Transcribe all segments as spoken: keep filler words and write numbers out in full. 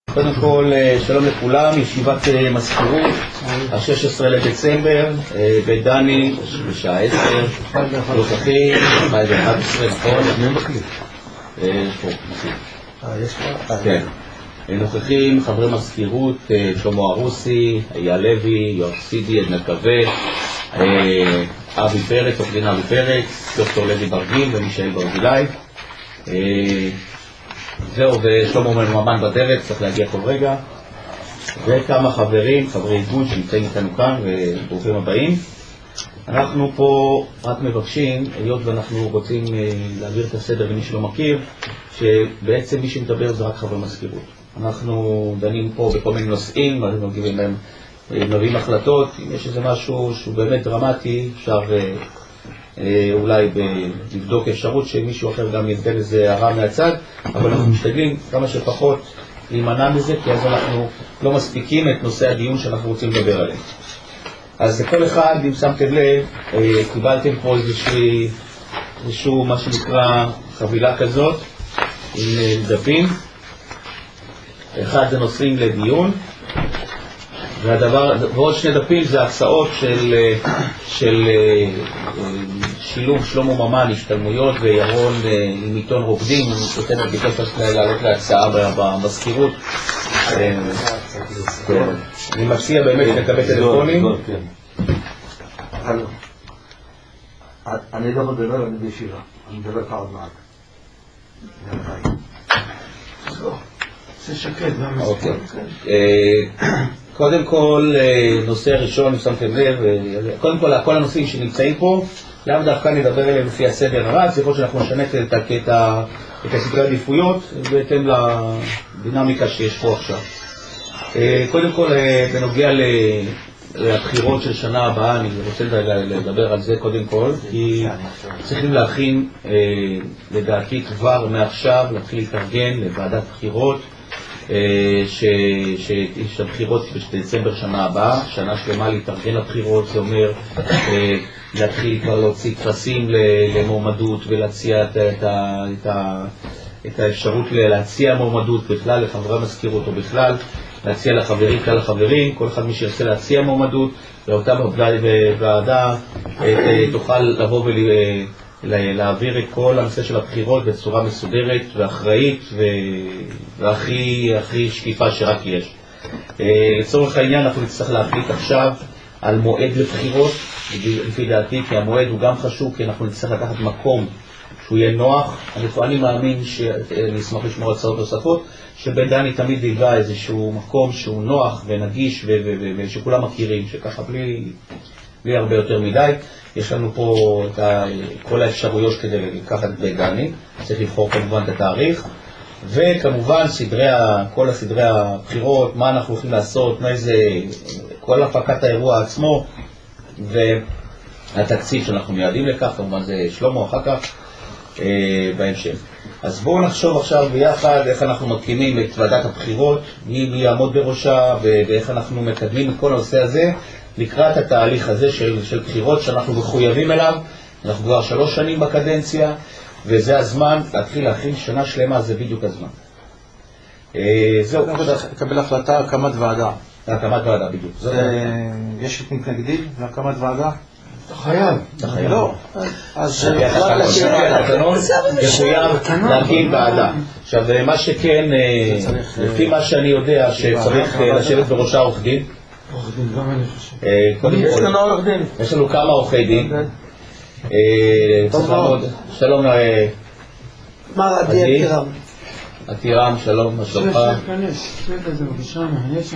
קודם כל, שלום לכולם, ישיבת מזכירות, ה-שישה עשר לדצמבר, בדני, בשעה עשר, נוכחים, ב-אחת עשרה, נכון? פה, יש פה? כן. נוכחים, חברי מזכירות, שלמה ארוסי, אייל לוי, יואב סידי, עדנה קווה, אבי פרץ, עורך דין אבי פרץ, דוקטור לוי ברגיל ומישאל ברגילי. זהו, ושלמה ממן בדרך, צריך להגיע כל רגע. וכמה חברים, חברי איגוד שנמצאים איתנו כאן, וברוכים הבאים. אנחנו פה רק מבקשים, היות ואנחנו רוצים להעביר את הסדר למי שלא מכיר, שבעצם מי שמדבר זה רק חברי מזכירות. אנחנו דנים פה בכל מיני נושאים, מגיבים להם, מביאים החלטות. אם יש איזה משהו שהוא באמת דרמטי, אפשר אולי לבדוק אפשרות שמישהו אחר גם ייתן איזה הערה מהצד, אבל אנחנו משתדלים כמה שפחות להימנע מזה, כי אז אנחנו לא מספיקים את נושא הדיון שאנחנו רוצים לדבר עליהם. אז לכל אחד, אם שמתם לב, קיבלתם פה איזושהי, איזשהו מה שנקרא חבילה כזאת עם דפים. אחד זה נושאים לדיון, והדבר, ועוד שני דפים זה הצעות של, של שילוב שלמה ממן, השתלמויות, וירון עם עיתון רוקדים, הוא נותן את ביקש לעלות להצעה במזכירות. אני מציע באמת לקבל טלפונים. אני לא מדבר, אני בישיבה, אני מדבר כעוד מעט. זה שקט, אוקיי. קודם כל, נושא ראשון, שמתם לב, קודם כל, כל הנושאים שנמצאים פה, לאו דווקא נדבר אליהם לפי הסדר הרץ, יכול שאנחנו נשנה את הסדרי העדיפויות, בהתאם לדינמיקה שיש פה עכשיו. קודם כל, בנוגע לבחירות של שנה הבאה, אני רוצה לדבר על זה קודם כל, כי צריכים להכין, לדעתי כבר מעכשיו, להתחיל להתארגן לוועדת בחירות, שיש הבחירות בדצמבר שנה הבאה, שנה שלמה להתארגן לבחירות, זה אומר להתחיל כבר להוציא טפסים למועמדות ולהציע את האפשרות להציע מועמדות בכלל לחברי מזכירות או בכלל, להציע לחברים, כלל החברים, כל אחד מי שירצה להציע מועמדות, ואותה בוועדה תוכל לבוא ולהעביר את כל הנושא של הבחירות בצורה מסודרת ואחראית והכי הכי שקיפה שרק יש. לצורך העניין אנחנו נצטרך להחליט עכשיו על מועד לבחירות, לפי דעתי, כי המועד הוא גם חשוב, כי אנחנו נצטרך לקחת מקום שהוא יהיה נוח. אני מאמין שאני אשמח לשמור הצעות נוספות, שבן דני תמיד ייגע איזשהו מקום שהוא נוח ונגיש ושכולם מכירים, שככה בלי, בלי הרבה יותר מדי. יש לנו פה את כל האפשרויות כדי לקחת בן דני, צריך לבחור כמובן את התאריך, וכמובן סדרי, כל הסדרי הבחירות, מה אנחנו הולכים לעשות, מה זה, כל הפקת האירוע עצמו, והתקציב שאנחנו מייעדים לכך, כמובן זה שלמה אחר כך, בהמשך. אז בואו נחשוב עכשיו ביחד איך אנחנו מקימים את ועדת הבחירות, מי, מי יעמוד בראשה ואיך אנחנו מקדמים את כל הנושא הזה לקראת התהליך הזה של, של בחירות שאנחנו מחויבים אליו. אנחנו כבר שלוש שנים בקדנציה וזה הזמן להתחיל להכין שנה שלמה, זה בדיוק הזמן. זהו. לקבל החלטה על הקמת ועדה. הקמת ועדה בדיוק. יש מתנגדים להקמת ועדה? אתה חייב. אתה חייב. לא. אז התקנון מחויב להקים ועדה. עכשיו, מה שכן, לפי מה שאני יודע, שצריך לשבת בראשה עורך דין. עורך דין, גם אני חושב. יש לנו עורך דין. יש לנו כמה עורכי דין. שלום. מר עדי עתירם. עתירם, שלום, מה שלומך? כנס, כנס, זה בבקשה, מעניין.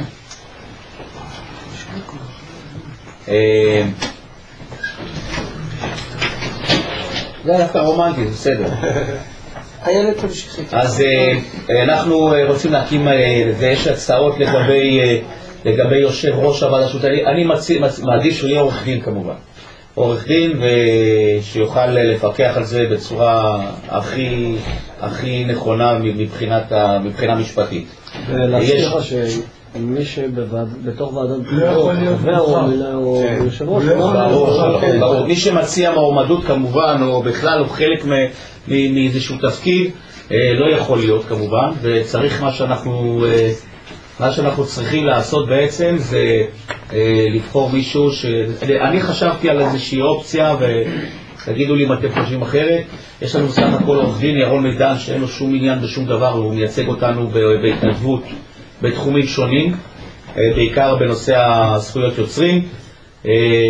זה דווקא רומנטי, זה בסדר. איילת תמשיכי. אז אנחנו רוצים להקים, ויש הצעות לגבי יושב ראש הוועדה השו"ת. אני מעדיף שהוא יהיה עורך דין כמובן. עורך דין ושיוכל לפקח על זה בצורה הכי הכי נכונה מבחינה משפטית. ולהזכיר לך שמי שבתוך ועדת בחירות חבר או מילה או יושב ראש, ברור, מי שמציע מועמדות כמובן או בכלל הוא חלק מאיזשהו תפקיד לא יכול להיות כמובן, וצריך מה שאנחנו מה שאנחנו צריכים לעשות בעצם זה אה, לבחור מישהו ש... אני חשבתי על איזושהי אופציה ותגידו לי אם אתם חושבים אחרת. יש לנו סך הכל עורך דין ירון מידן שאין לו שום עניין בשום דבר, הוא מייצג אותנו בהתנדבות בתחומים שונים, אה, בעיקר בנושא הזכויות יוצרים. אה,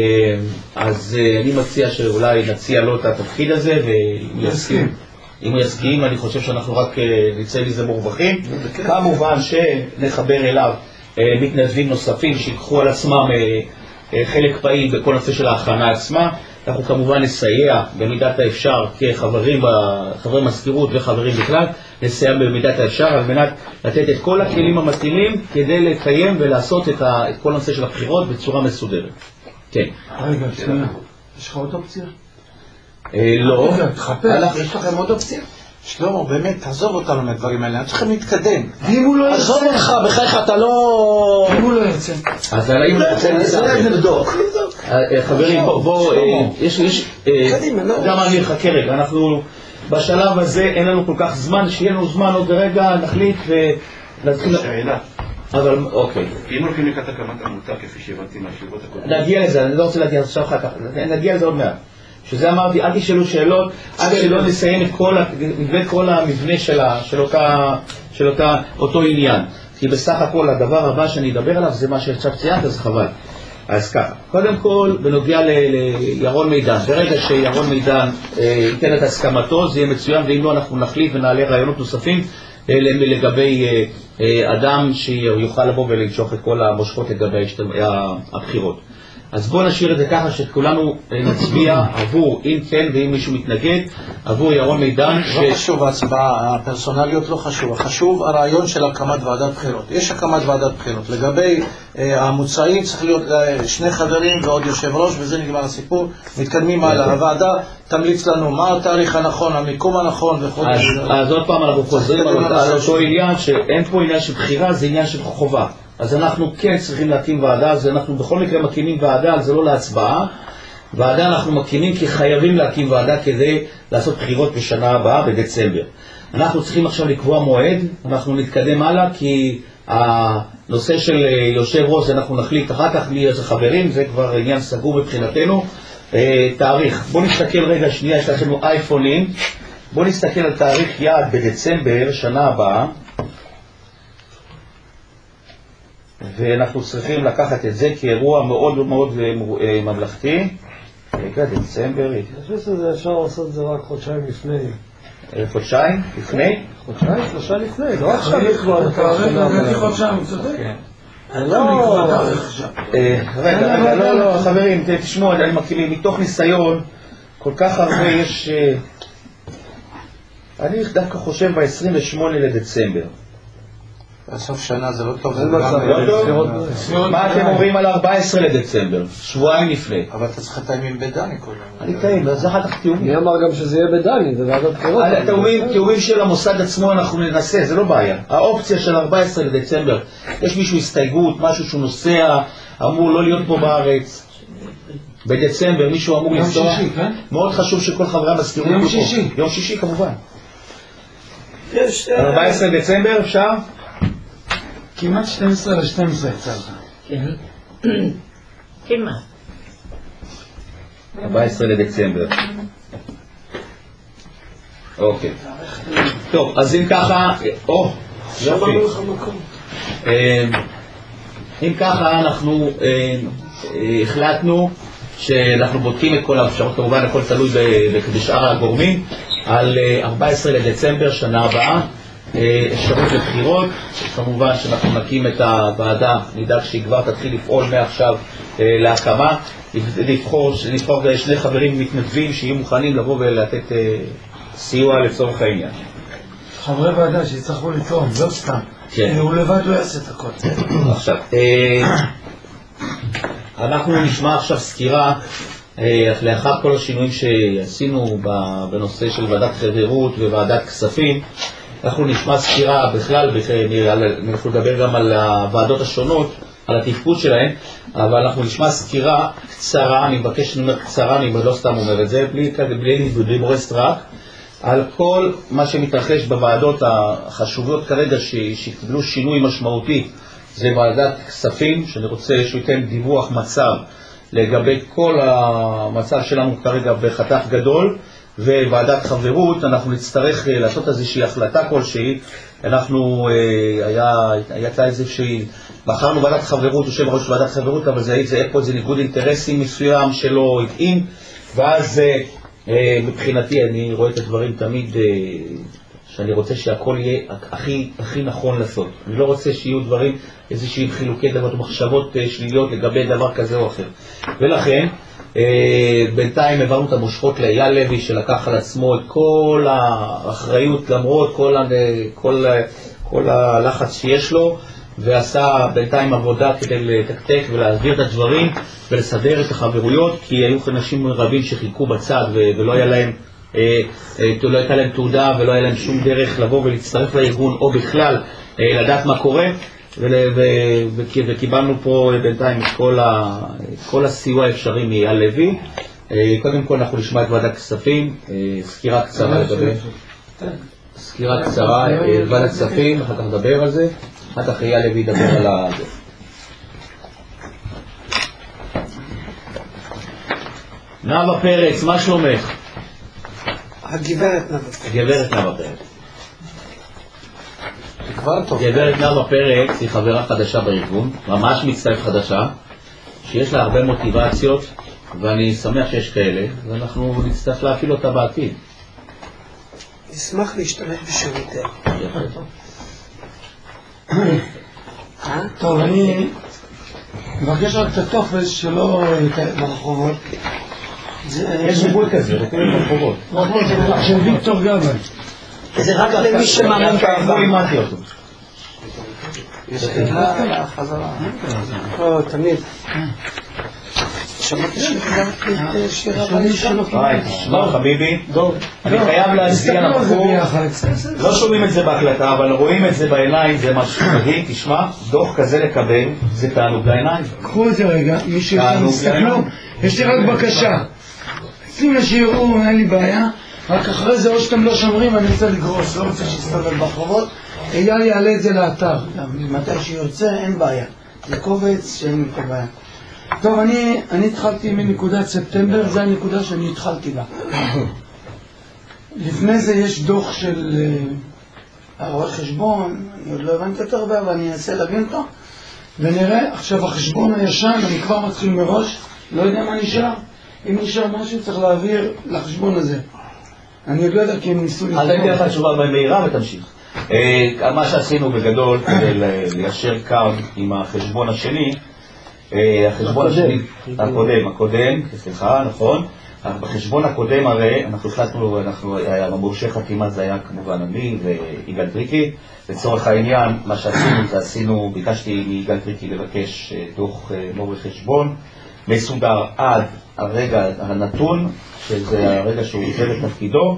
אז אה, אני מציע שאולי נציע לו את התפקיד הזה ואם יסכים. אם הוא יסכים, אני חושב שאנחנו רק נצא מזה מורווחים. כמובן שנחבר אליו מתנדבים נוספים שיקחו על עצמם חלק פעיל בכל נושא של ההכנה עצמה. אנחנו כמובן נסייע במידת האפשר כחברים, חברי מזכירות וחברים בכלל, נסייע במידת האפשר על מנת לתת את כל הכלים המתאימים כדי לקיים ולעשות את כל הנושא של הבחירות בצורה מסודרת. כן. רגע, שנייה. יש לך עוד אופציה? לא. תחפש, יש לכם עוד אופציה? שלמה, באמת, תעזוב אותנו מהדברים האלה, אנחנו צריכים להתקדם. אם הוא לא יוצא. עזוב אותך, בחייך, אתה לא... אם הוא לא יוצא. אז אם הוא יוצא, זה נבדוק. חברים, בואו, יש, יש, גם אני אחכה רגע, אנחנו בשלב הזה אין לנו כל כך זמן, שיהיה לנו זמן עוד רגע, נחליט ונתחיל... שאלה. אבל, אוקיי. אם הולכים לקראת הקמת עמותה, כפי שהבנתי מהשיבות הקודמות. נגיע לזה, אני לא רוצה להגיע עכשיו אחר כך, נגיע לזה עוד מעט. שזה אמרתי, אל תשאלו שאלות, עד שלא נסיים את כל, כל המבנה שלה, של, אותה, של אותה, אותו עניין. כי בסך הכל הדבר הבא שאני אדבר עליו זה מה שעכשיו ציינת, אז חבל. אז ככה, קודם כל, בנוגע לירון מידן, ברגע שירון מידן ייתן את הסכמתו, זה יהיה מצוין, ואם לא אנחנו נחליט ונעלה רעיונות נוספים לגבי אדם שיוכל לבוא ולמשוך את כל המושכות לגבי הבחירות. אז בואו נשאיר את זה ככה שכולנו נצביע עבור, אם כן ואם מישהו מתנגד, עבור ירון מידן. לא חשוב ההצבעה, הפרסונליות לא חשוב, חשוב הרעיון של הקמת ועדת בחירות. יש הקמת ועדת בחירות. לגבי המוצאים צריך להיות שני חברים ועוד יושב ראש, וזה נגמר הסיפור. מתקדמים הלאה. הוועדה תמליץ לנו מה התאריך הנכון, המיקום הנכון וכו'. אז עוד פעם אנחנו חוזרים על אותו עניין, שאין פה עניין של בחירה, זה עניין של חובה. אז אנחנו כן צריכים להקים ועדה, אז אנחנו בכל מקרה מקימים ועדה, זה לא להצבעה. ועדה אנחנו מקימים כי חייבים להקים ועדה כדי לעשות בחירות בשנה הבאה, בדצמבר. אנחנו צריכים עכשיו לקבוע מועד, אנחנו נתקדם הלאה, כי הנושא של יושב ראש אנחנו נחליט אחר כך מי איזה חברים, זה כבר עניין סגור מבחינתנו. תאריך, בואו נסתכל רגע שנייה, יש לנו אייפונים, בואו נסתכל על תאריך יעד בדצמבר, שנה הבאה. ואנחנו צריכים לקחת את זה כאירוע מאוד מאוד ממלכתי. רגע, דצמבר. אני חושב שזה אפשר לעשות את זה רק חודשיים לפני. חודשיים? לפני? חודשיים, שלושה לפני, לא עכשיו לקבוע את רגע, חודשיים, הוא צודק. לא, רגע, לא, לא, חברים, תשמעו, אני מכיר, מתוך ניסיון, כל כך הרבה יש... אני דווקא חושב ב-עשרים ושמונה לדצמבר. בסוף שנה זה לא טוב. זה לא טוב? מה אתם אומרים על ארבעה עשר לדצמבר? שבועיים לפני. אבל אתה צריך לתאמים בדני קודם. אני תאם, אז אחר כך תיאומים. מי אמר גם שזה יהיה בדני, זה ועדת בחירות. תיאומים של המוסד עצמו אנחנו ננסה, זה לא בעיה. האופציה של ארבעה עשר לדצמבר, יש מישהו הסתייגות, משהו שהוא נוסע, אמור לא להיות פה בארץ. בדצמבר מישהו אמור לנסוע. יום שישי, כן? מאוד חשוב שכל חברי המזכירות... יום שישי. יום שישי כמובן. ארבעה עשר לדצמבר אפשר? כמעט שתים עשרה ל-שתים עשרה יצא לך. כן. כמעט. ארבעה עשר לדצמבר. אוקיי. טוב, אז אם ככה... או, יופי. אם ככה אנחנו החלטנו שאנחנו בודקים את כל האפשרות, כמובן הכל תלוי בשאר הגורמים, על ארבעה עשר לדצמבר שנה הבאה. אפשרות לבחירות, כמובן שאנחנו נקים את הוועדה, נדאג שהיא כבר תתחיל לפעול מעכשיו להקמה, לבחור, לבחור שני חברים מתנדבים שיהיו מוכנים לבוא ולתת סיוע לצורך העניין. חברי ועדה שיצטרכו לתרום, לא סתם. הוא לבד לא יעשה את הכל. עכשיו, אנחנו נשמע עכשיו סקירה לאחר כל השינויים שעשינו בנושא של ועדת חברות וועדת כספים. אנחנו נשמע סקירה בכלל, אנחנו נדבר גם על הוועדות השונות, על התפקוד שלהן, אבל אנחנו נשמע סקירה קצרה, אני מבקש שאני אומר קצרה, אני לא סתם אומר את זה, בלי, בלי, בלי מורס טרק, על כל מה שמתרחש בוועדות החשובות כרגע שקיבלו שינוי משמעותי זה ועדת כספים, שאני רוצה שהוא ייתן דיווח מצב לגבי כל המצב שלנו כרגע בחתך גדול, וועדת חברות, אנחנו נצטרך לעשות איזושהי החלטה כלשהי. אנחנו, היה, הייתה איזושהי, בחרנו ועדת חברות, יושב ראש ועדת חברות, אבל זה, זה פה איזה ניגוד אינטרסים מסוים שלא התאים, ואז מבחינתי אני רואה את הדברים תמיד, שאני רוצה שהכל יהיה הכי, הכי נכון לעשות. אני לא רוצה שיהיו דברים, איזושהי חילוקי דעות ומחשבות שליליות לגבי דבר כזה או אחר. ולכן, בינתיים העברנו את המושכות לאייל לוי, שלקח על עצמו את כל האחריות למרות כל, כל, כל הלחץ שיש לו, ועשה בינתיים עבודה כדי לתקתק ולהעביר את הדברים ולסדר את החברויות, כי היו אנשים רבים שחיכו בצד ולא היה להם, לא הייתה להם תעודה ולא היה להם שום דרך לבוא ולהצטרף לארגון או בכלל לדעת מה קורה, וקיבלנו פה בינתיים את כל הסיוע האפשרי מאייל לוי. קודם כל אנחנו נשמע את ועדת כספים, סקירה קצרה לגבי סקירה קצרה, ועדת כספים, אחר כך נדבר על זה, אחר כך אייל לוי ידבר על זה. נאוה פרץ, מה שלומך? הגברת נאוה. הגברת נאוה פרץ. גברת נאוה פרץ היא חברה חדשה בארגון, ממש מצטרף חדשה, שיש לה הרבה מוטיבציות, ואני שמח שיש כאלה, ואנחנו נצטרך להפעיל אותה בעתיד. נשמח להשתמש בשירותיה. טוב, אני מבקש רק את הטופס שלא ברחובות. יש ריבוי כזה, ברחובות. של ויקטור גבאי. זה רק למי שמאמין כאן. לא לימדתי אותו. יש שאלה חזרה. לא, תמיד. שמעתי שגם את שירה בלישה. היי, תשמע חביבי, אני חייב להצביע לבחור, לא שומעים את זה בהקלטה, אבל רואים את זה בעיניים, זה משהו מדהים. תשמע, דוח כזה לקבל, זה תענוג לעיניים. קחו את זה רגע, מי שתסתכלו, יש לי רק בקשה. שים לשיעור, אין לי בעיה, רק אחרי זה או שאתם לא שומרים, אני רוצה לגרוס, לא רוצה שיסתובב בחובות. אייל יעלה את זה לאתר, מתי שיוצא אין בעיה, זה קובץ שאין לי פה בעיה. טוב, אני, אני התחלתי מנקודת ספטמבר, זה הנקודה שאני התחלתי בה. לפני זה יש דוח של uh, הרואה חשבון, אני עוד לא הבנתי יותר הרבה, אבל אני אנסה להבין אותו, ונראה. עכשיו החשבון הישן, אני כבר מתחיל מראש, לא יודע מה נשאר. אם נשאר משהו צריך להעביר לחשבון הזה. אני עוד לא יודע כי הם ניסו אז אני אתן לך תשובה מהירה ותמשיך. מה שעשינו בגדול כדי ליישר קו עם החשבון השני, החשבון השני, הקודם, הקודם, סליחה, נכון, בחשבון הקודם הרי אנחנו החלטנו, המורשה חתימה זה היה כמובן אני ויגאל טריקי. לצורך העניין מה שעשינו זה עשינו, ביקשתי מיגאל טריקי לבקש דוח מורי חשבון מסודר עד הרגע הנתון, שזה הרגע שהוא עוזב את תפקידו,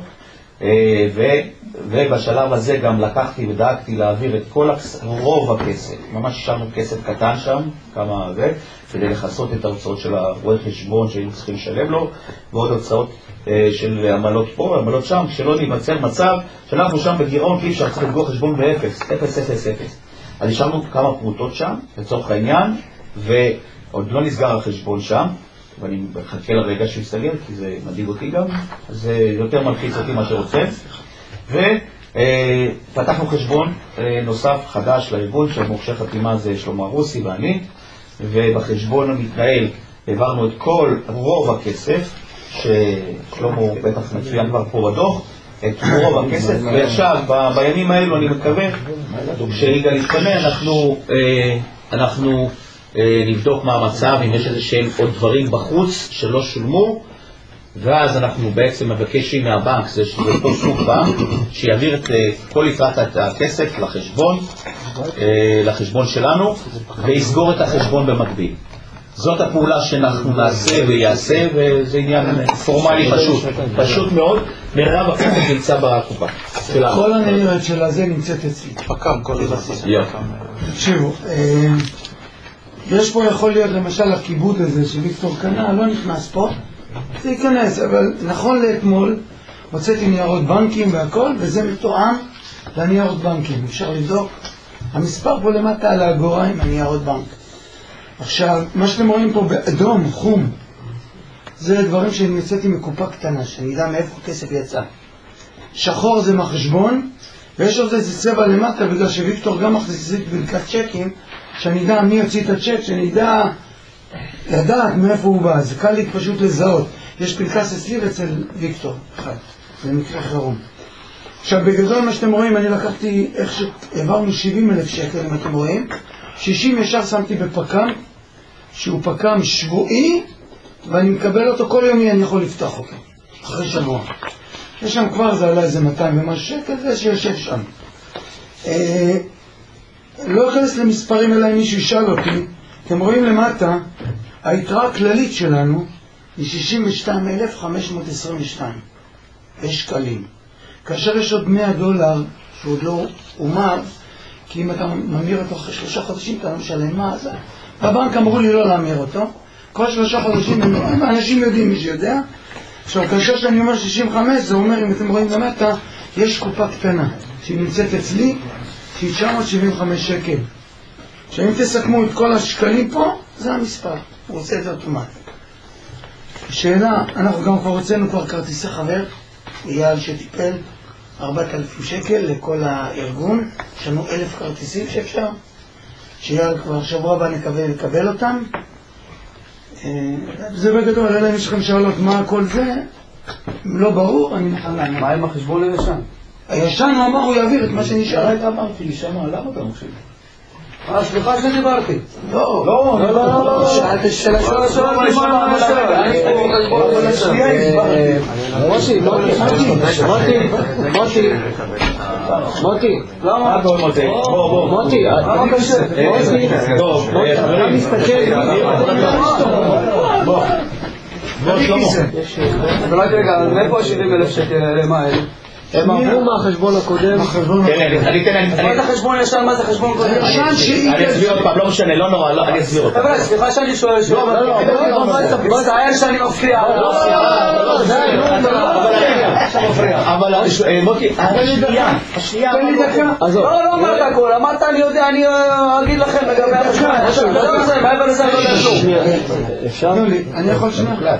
ובשלב הזה גם לקחתי ודאגתי להעביר את כל רוב הכסף, ממש השארנו כסף קטן שם, כמה זה, כדי לחסות את ההוצאות של הרואה חשבון שהיינו צריכים לשלם לו, ועוד הוצאות של עמלות פה, עמלות שם, שלא ניווצר מצב שאנחנו שם בגירעון, כי אפשר צריך לגור חשבון באפס, אפס, אפס, אפס. אז השארנו כמה פרוטות שם, לצורך העניין, ועוד לא נסגר החשבון שם, ואני מחכה לרגע שהוא יסתגר, כי זה מדאיג אותי גם, אז זה יותר מלחיץ אותי מה שרוצה. ופתחנו חשבון נוסף חדש לארגון, שהמורשה חתימה זה שלמה רוסי ואני, ובחשבון המתנהל העברנו את כל רוב הכסף, ששלמה בטח מצוין כבר פה בדוח, את רוב הכסף, ועכשיו בימים האלו אני מקווה שיגאל יתפנה, אנחנו, אנחנו נבדוק מה המצב, אם יש איזה שהם עוד דברים בחוץ שלא שולמו, ואז אנחנו בעצם מבקשים מהבנק, זה אותו סוג בנק, שיעביר את כל יתרת הכסף לחשבון, לחשבון שלנו, ויסגור את החשבון במקביל. זאת הפעולה שאנחנו נעשה ויעשה, וזה עניין פורמלי פשוט, פשוט מאוד. מרב הכסף נמצא בקופה. כל הנהירת של הזה נמצאת אצלי. פקם, כל זה. תקשיבו, יש פה יכול להיות למשל הכיבוד הזה שוויקטור קנה, לא נכנס פה, זה ייכנס, אבל נכון לאתמול הוצאתי ניירות בנקים והכל, וזה מתואם לניירות בנקים, אפשר לבדוק, המספר פה למטה על האגורה עם הניירות בנק. עכשיו, מה שאתם רואים פה באדום, חום, זה דברים שאני יצאתי מקופה קטנה, שאני יודע מאיפה הכסף יצא. שחור זה מהחשבון, ויש עוד איזה צבע למטה, בגלל שוויקטור גם מחזיק בלקת צ'קים, שאני יודע מי יוציא את הצ'ק, שאני יודע לדעת מאיפה הוא בא. זה קל לי פשוט לזהות. יש פנקס אצלי ואצל ויקטור אחד, זה מקרה חירום. עכשיו בגדול מה שאתם רואים, אני לקחתי איך שהעברנו שבעים אלף שקל, אם אתם רואים, שישים ישר שמתי בפקם, שהוא פקם שבועי, ואני מקבל אותו כל יומי, אני יכול לפתוח אותו אחרי שבוע. יש שם כבר, זה עלה איזה מאתיים ומשהו שקל, זה שיושב שם. אה, לא אכנס למספרים אלא אם מישהו ישאל אותי. אתם רואים למטה, היתרה הכללית שלנו היא שישים ושתיים אלף חמש מאות עשרים ושתיים שקלים. כאשר יש עוד מאה דולר שעוד לא אומר, כי אם אתה ממיר אותו אחרי שלושה חודשים אתה לא משלם מה זה. בבנק אמרו לי לא להמיר אותו. כל שלושה חודשים, אנשים יודעים, מי שיודע. עכשיו, כאשר שאני אומר שישים וחמש, זה אומר, אם אתם רואים למטה, יש קופה קטנה שהיא נמצאת אצלי, שהיא תשע מאות שבעים וחמש שקל. שאם תסכמו את כל השקלים פה, זה המספר. הוא עושה את זה אוטומטי. שאלה, אנחנו גם כבר הוצאנו כבר כרטיסי חבר, אייל שטיפל, ארבעת אלפים שקל לכל הארגון, יש לנו אלף כרטיסים שאפשר, שאייל כבר שבוע הבא נקבל לקבל אותם. זה בגדול, אלא אם יש לכם שאלות מה כל זה, לא ברור, אני מוכן לענות. מה עם החשבון הישן? הישן הוא אמר, הוא יעביר את מה שנשאר. רגע אמרתי לי שמה, למה אתה מחשיב? אה, סליחה שדיברתי. לא, לא, לא, לא, לא. שאלת שאלה שאלה שאלה מוטי, מוטי, מוטי, מוטי, מוטי, למה? מוטי, מוטי, אתה מסתכל, בוא, בוא שלמה. רק רגע, מאיפה שבעים אלף שקל, מה אלה? הם עברו מהחשבון הקודם. מה זה חשבון ישן? מה זה חשבון קודם? אני אסביר עוד פעם, לא משנה, לא נורא, אני אסביר עוד פעם. אבל סליחה שאני שואל שואל. לא, לא, לא. מצטער שאני מפריע. לא, לא, לא. אבל מוטי, השנייה, השנייה. לא, לא אמרת הכל. אמרת אני יודע, אני אגיד לכם לגבי החשבון. לא זה, מעבר לזה לא ישוב. אפשר? אני יכול שנייה.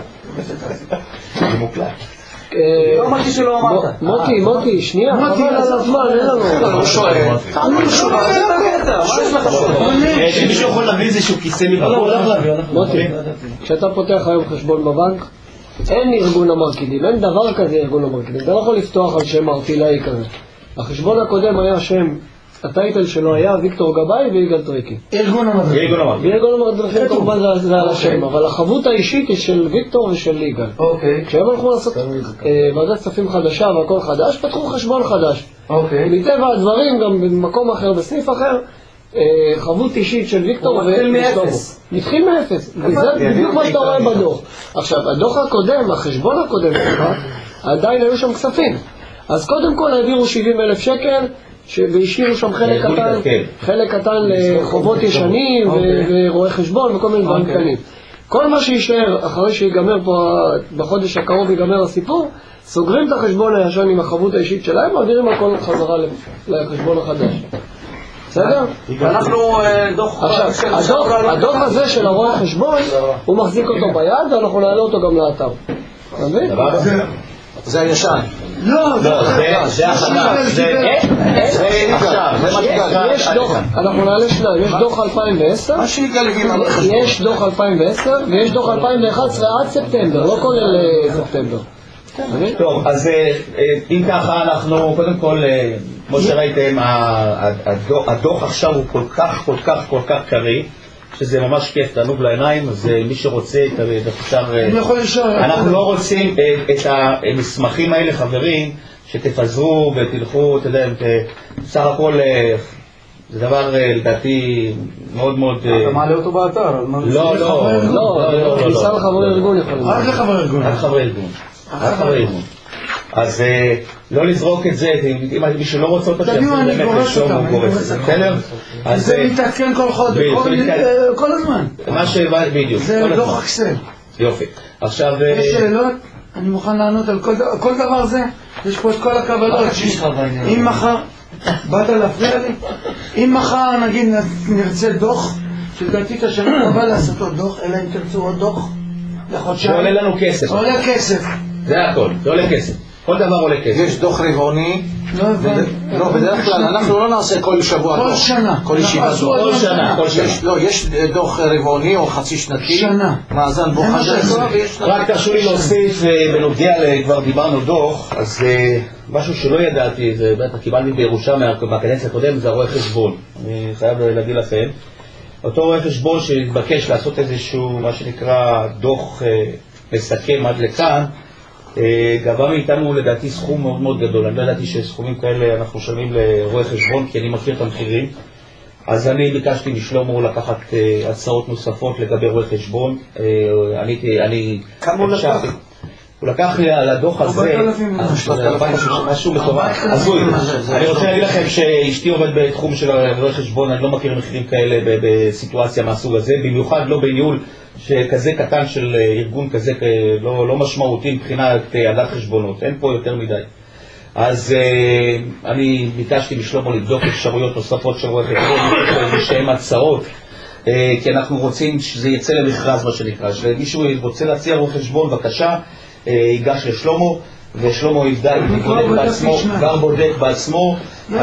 זה מוקלט. לא אמרתי שלא אמרת. מוטי, מוטי, שנייה, חבל על הזמן, אין לנו. הוא שואל. הוא שואל. מה יש לך שואל? מישהו יכול להביא איזשהו כיסא מבחור? מוטי, כשאתה פותח היום חשבון בבנק, אין ארגון המרקידים, אין דבר כזה ארגון המרקידים. אתה לא יכול לפתוח על שם ארטילאי כזה. החשבון הקודם היה שם, הטייטל שלו היה ויקטור גבאי ויגאל טריקי. ארגון המרקידים. וארגון המרקידים כמובן זה על השם, אבל החבות האישית היא של ויקטור ושל יגאל. אוקיי. כשהם הלכו לעשות ועדת כספים חדשה והכל חדש, פתחו חשבון חדש. אוקיי. מטבע הדברים, גם במקום אחר, בסניף אחר, חבות אישית של ויקטור ושלמה. נתחיל מאפס. זה בדיוק מה שאתה רואה בדוח. עכשיו, הדוח הקודם, החשבון הקודם, עדיין היו שם כספים. אז קודם כל העבירו שבעים אלף שקל, והשאירו שם חלק קטן, חלק קטן לחובות ישנים ורואי חשבון וכל מיני דברים קטנים. כל מה שישאר אחרי שיגמר פה בחודש הקרוב ייגמר הסיפור, סוגרים את החשבון הישן עם החבות האישית שלהם מעבירים הכל חזרה לחשבון החדש. בסדר? אנחנו דוח... הדוח הזה של הרואי חשבון הוא מחזיק אותו ביד ואנחנו נעלה אותו גם לאתר. אתה מבין? זה הישן. לא, זה החדש, זה עכשיו, זה מה שקרה. יש דוח, אנחנו נעלה שניים, יש דוח אלפיים ועשר, יש דוח אלפיים ועשר ויש דוח אלפיים ואחת עשרה עד ספטמבר, לא כולל ספטמבר. טוב, אז אם ככה אנחנו, קודם כל, כמו שראיתם, הדוח עכשיו הוא כל כך, כל כך, כל כך קריא, שזה ממש כיף, תענוג לעיניים, אז מי שרוצה, אנחנו לא רוצים את המסמכים האלה, חברים, שתפזרו ותלכו, אתה יודע, בסך הכל זה דבר לדעתי מאוד מאוד... אתה מעלה אותו באתר? לא, לא, לא, כניסה לחברי ארגון יכולים. רק לחברי ארגון. רק חברי ארגון. רק חברי ארגון. אז לא לזרוק את זה, אם מישהו לא רוצה אותו, תביאו, אני גורס אותם, אני גורס אותם. זה מתעדכן כל חודש, כל הזמן. מה שבא בדיוק. זה דוח אקסל. יופי. עכשיו... יש שאלות, אני מוכן לענות על כל דבר זה. יש פה את כל הקבלות. אם מחר... באת להפריע לי? אם מחר נגיד נרצה דוח, שלדעתי את השנה הבאה לעשות עוד דוח, אלא אם תרצו עוד דוח לחודשיים. זה עולה לנו כסף. עולה כסף. זה הכל, זה עולה כסף. כל דבר עולה כסף. יש דוח רבעוני. לא הבנתי. לא, בדרך כלל אנחנו לא נעשה כל שבוע דוח. כל שנה. כל ישיבה דוח. כל שנה, כל שנה. לא, יש דוח רבעוני או חצי שנתי. שנה. מאזן בוחן. רק תרשו לי להוסיף בנוגע, כבר דיברנו דוח, אז משהו שלא ידעתי, זה בטח קיבלתי בירושה מהקדנציה הקודמת, זה הרואה חשבון. אני חייב להגיד לכם. אותו רואה חשבון שהתבקש לעשות איזשהו, מה שנקרא, דוח מסכם עד לכאן, גבה מאיתנו לדעתי סכום מאוד מאוד גדול. אני לא ידעתי שסכומים כאלה אנחנו משלמים לרואה חשבון, כי אני מכיר את המחירים. אז אני ביקשתי משלמה לקחת הצעות נוספות לגבי רואה חשבון. אני, אני... כמה הוא לקח? הוא לקח לי על הדוח הזה משהו מטורף. הזוי. אני רוצה להגיד לכם שאשתי עובד בתחום של רואה חשבון, אני לא מכיר מחירים כאלה בסיטואציה מהסוג הזה, במיוחד לא בניהול שכזה קטן של ארגון כזה לא, לא משמעותי מבחינת עדת חשבונות, אין פה יותר מדי. אז uh, אני ביקשתי משלמה לבדוק אפשרויות נוספות של רואה חשבון, שהן הצעות, uh, כי אנחנו רוצים שזה יצא למכרז מה שנקרא, שמישהו רוצה להציע רואה חשבון, בבקשה, uh, ייגש לשלמה, ושלמה יבדק, יבדק בעצמו, כבר בודק בעצמו,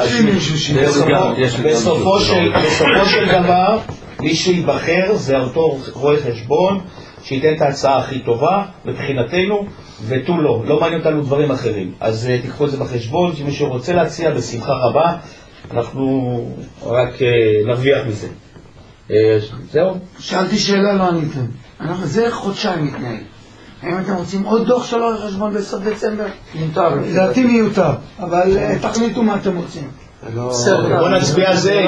בסופו של דבר, מי שיבחר זה אותו רואה חשבון שייתן את ההצעה הכי טובה מבחינתנו, ותו לא, לא מעניין אותנו דברים אחרים. אז uh, תיקחו את זה בחשבון, שמי שרוצה להציע בשמחה רבה, אנחנו רק uh, נרוויח מזה. Uh, זהו. שאלתי שאלה, לא עניתם. אנחנו, זה חודשיים מתנהל. האם אתם רוצים עוד דוח של רואה חשבון בסוף דצמבר? מיותר. לדעתי מיותר, אבל uh, תחליטו מה אתם רוצים. בוא נצביע על זה,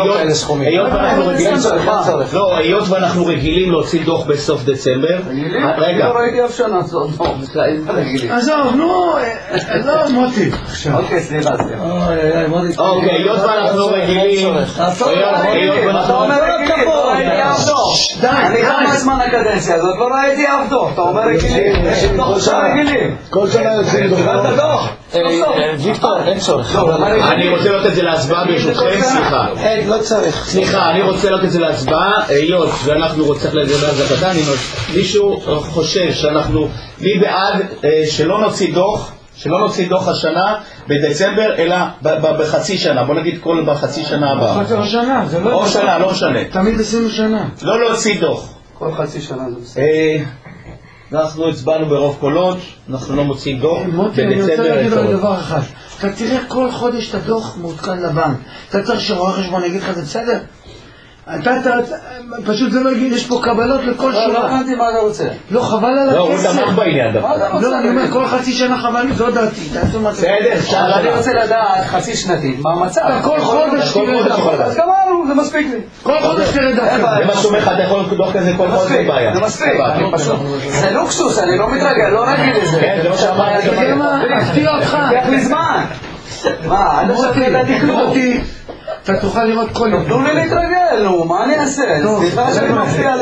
היות ואנחנו רגילים להוציא דוח בסוף דצמבר. רגע, לא ראיתי אף שנה זאת דוח. עזוב, נו, עזוב מוטי. אוקיי, סליחה, סליחה. אוקיי, היות ואנחנו רגילים, אתה אומר רק כבוד, ראיתי אף דוח. די, אני כמה זמן הקדנציה הזאת, לא ראיתי אף דוח. אתה אומר רגילים, יש דוח רגילים. כל שנה יוצאים דוח. קיבלת דוח? ויקטור, אין צורך. אני רוצה לראות את זה להצבעה ברשותכם, סליחה. לא צריך. סליחה, אני רוצה לראות את זה להצבעה, היות ואנחנו רוצים לדבר על זה קטן, מישהו חושב שאנחנו, מי בעד שלא נוציא דוח, שלא נוציא דוח השנה בדצמבר, אלא בחצי שנה, בוא נגיד כל בחצי שנה הבאה. חצי שנה, זה לא... או שנה, לא משנה. תמיד עשינו שנה. לא להוציא דוח. כל חצי שנה זה בסדר. אנחנו הצבענו ברוב קולות, אנחנו לא מוציאים דוח מוטי, אני רוצה להגיד לו דבר אחד. אתה תראה כל חודש את הדוח מעודכן לבנק. אתה צריך שרואה חשבון יגיד לך, זה בסדר? אתה, פשוט זה לא יגיד, יש פה קבלות לכל שנה. לא הבנתי מה אתה רוצה. לא, חבל על הכסף. לא, הוא דמק בעניין דווקא. לא, אני אומר, כל חצי שנה חבל, זו דעתי. בסדר, אני רוצה לדעת חצי שנתית, מה המצב? כל חודש תראה דוח. אז גמרנו, זה מספיק לי. כל חודש תראה דוח. זה מה שאומר לך, אתה יכול דוח כזה כל חודש, זה בעיה. זה מספיק, זה לוקסוס, אני לא מתרגל, לא רגיל לזה. כן, זה מה שאמרתי. אתה יודע מה? הפתיע אותך. לוקח לי זמן. מה, עד עכשיו ידעתי כלום. אתה תוכל לראות כל יום. תנו לי להתרגל, נו, מה אני אעשה? סליחה שאני מפתיע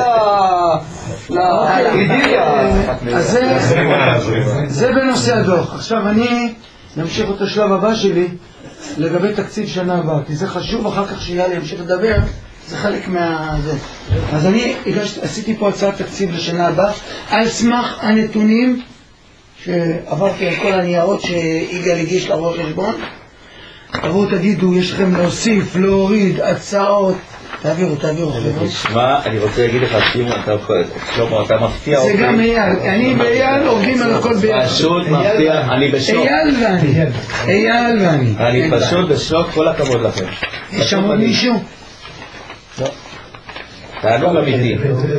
לאידיליה. אז זה בנושא הדוח. עכשיו אני נמשיך את השלב הבא שלי לגבי תקציב שנה הבאה, כי זה חשוב, אחר כך שיאלי ימשיך לדבר, זה חלק מה... אז אני עשיתי פה הצעת תקציב לשנה הבאה, על סמך הנתונים שעברתי על כל הניירות שיגאל הגיש לרואה חשבון. תראו, תגידו, יש לכם להוסיף, להוריד, הצעות, תעבירו, תעבירו. תשמע, אני רוצה להגיד לך, שלמה, אתה מפתיע אותי. זה גם אייל, אני ואייל עובדים על הכל ביחד. פשוט מפתיע, אני בשוק. אייל ואני, אייל ואני. אני פשוט בשוק, כל הכבוד לכם. יש שם עוד מישהו? לא. תענוג אמיתי.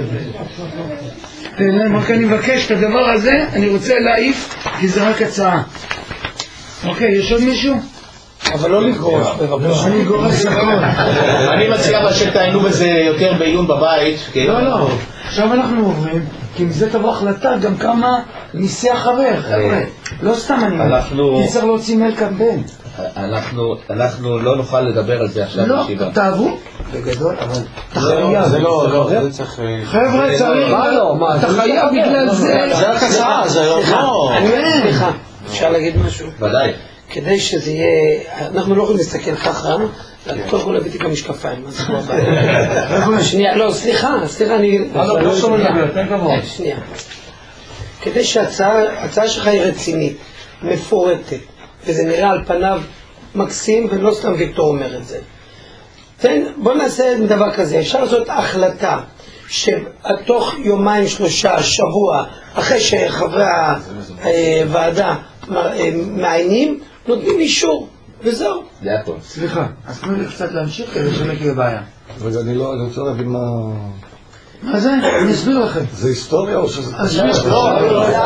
רק אני מבקש את הדבר הזה, אני רוצה להעיף, כי זה רק הצעה. אוקיי, יש עוד מישהו? אבל לא לגרוע. אני גורס הכל. אני מציע שתעיינו בזה יותר בעיון בבית. לא, לא. עכשיו אנחנו עוברים, כי מזה תבוא החלטה גם כמה מיסי החבר, חבר'ה. לא סתם אני אומר. כי צריך להוציא מייל קמפיין. אנחנו לא נוכל לדבר על זה עכשיו בישיבה. לא, תאהבו. בגדול, אבל... זה לא, לא, זה צריך... חבר'ה, צריך... אתה חייב בגלל זה. זה הקצאה, זה לא... סליחה, אפשר להגיד משהו? ודאי. כדי שזה יהיה, אנחנו לא יכולים להסתכל ככה, קודם כל הבאתי גם משקפיים, מה זה כבר בעיה? שנייה, לא, סליחה, סליחה, אני... לא שומע לדבר, תן כבוד. שנייה. כדי שההצעה שלך היא רצינית, מפורטת, וזה נראה על פניו מקסים, ולא סתם ויקטור אומר את זה. תן, בוא נעשה דבר כזה, אפשר לעשות החלטה, שתוך יומיים, שלושה, שבוע, אחרי שחברי הוועדה מעיינים, נותנים אישור, וזהו. זה הכל. סליחה, אז תנו לי קצת להמשיך כדי שלא תהיה בעיה. רגע, אני לא, אני רוצה להבין מה... מה זה? אני אסביר לכם. זה היסטוריה או שזה... אז לא,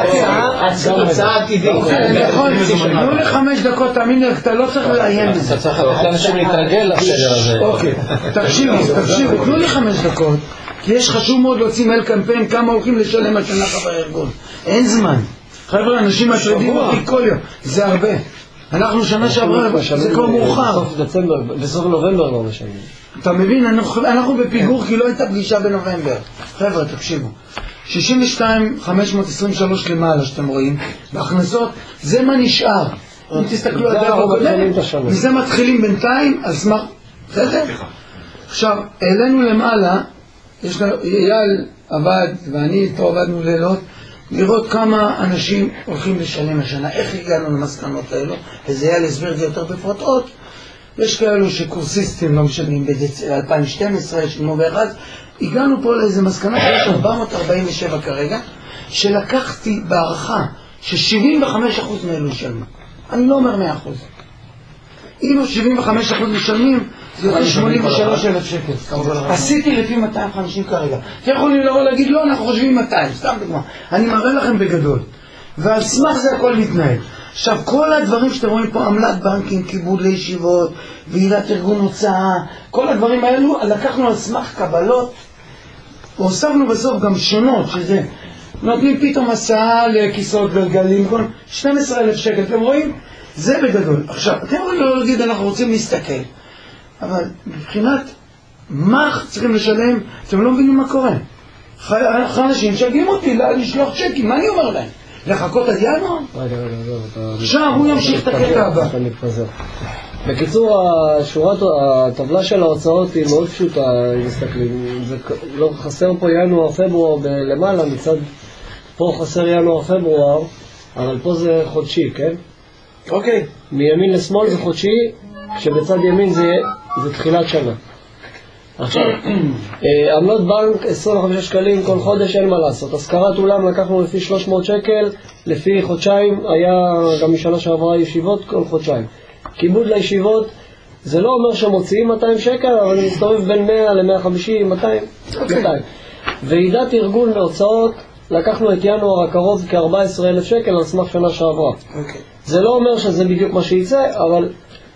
הצעה עתידית. נכון, תנו לי חמש דקות, תאמין לי, אתה לא צריך לעיין בזה. אתה צריך לאנשים להתרגל לסדר הזה. אוקיי, תקשיבו, תקשיבו, תנו לי חמש דקות, כי יש חשוב מאוד להוציא מייל קמפיין כמה הולכים לשלם השנה חבר הארגון. אין זמן. חבר'ה, אנשים מטרידים אותי כל יום. זה הרבה. אנחנו שנה שעברה, זה כבר מאוחר. בסוף דצמבר, בסוף נובמבר לא משנים. אתה מבין, אנחנו בפיגור כי לא הייתה פגישה בנובמבר. חבר'ה, תקשיבו. שישים ושתיים אלף חמש מאות עשרים ושלוש למעלה שאתם רואים, בהכנסות, זה מה נשאר. אם תסתכלו על דרך הקודם, מזה מתחילים בינתיים, על סמך... בסדר? עכשיו, העלינו למעלה, יש לנו, אייל עבד ואני איתו עבדנו לילות, לראות כמה אנשים הולכים לשלם השנה, איך הגענו למסקנות האלו, וזה היה להסביר את זה יותר בפרוטות. יש כאלו שקורסיסטים לא משלמים ב-אלפיים ושתים עשרה, שמונה ואחת, הגענו פה לאיזה מסקנה שיש ארבע מאות ארבעים ושבע כרגע, שלקחתי בערכה ש-שבעים וחמישה אחוז מאלו ישלמו. אני לא אומר מאה אחוז. אם שבעים וחמישה אחוז משלמים, זה יותר שמונים ושלוש אלף שקל. עשיתי לפי מאתיים וחמישים כרגע. אתם יכולים לבוא להגיד, לא, אנחנו חושבים מאתיים, סתם דוגמה. אני מראה לכם בגדול. ועל סמך זה הכל מתנהל. עכשיו, כל הדברים שאתם רואים פה, עמלת בנקים, כיבוד לישיבות, ועידת ארגון הוצאה, כל הדברים האלו, לקחנו על סמך קבלות, והוספנו בסוף גם שונות, שזה נותנים פתאום הסעה לכיסאות גלגלים, שנים עשר אלף שקל, אתם רואים? זה בגדול. עכשיו, אתם יכולים לא להגיד, אנחנו רוצים להסתכל, אבל מבחינת מה צריכים לשלם, אתם לא מבינים מה קורה. אנשים שגים אותי לשלוח צ'קים, מה אני אומר להם? לחכות עד ינואר? רגע, רגע, עכשיו הוא ימשיך את הקטע הבא. בקיצור, השורת, הטבלה של ההוצאות היא מאוד פשוטה, אם מסתכלים. זה לא חסר פה ינואר, פברואר למעלה, מצד פה חסר ינואר, פברואר, אבל פה זה חודשי, כן? אוקיי. מימין לשמאל זה חודשי, כשבצד ימין זה, זה תחילת שנה. עכשיו, עמלות בנק עשרים וחמישה שקלים כל חודש, אין מה לעשות. השכרת אולם לקחנו לפי שלוש מאות שקל, לפי חודשיים, היה גם משנה שעברה ישיבות כל חודשיים. כיבוד לישיבות, זה לא אומר שמוציאים מאתיים שקל, אבל אני מסתובב בין מאה ל-מאה וחמישים, מאתיים, מאתיים. ועידת ארגון להוצאות, לקחנו את ינואר הקרוב כ-ארבעה עשר אלף שקל על סמך שנה שעברה. זה לא אומר שזה בדיוק מה שיצא, אבל...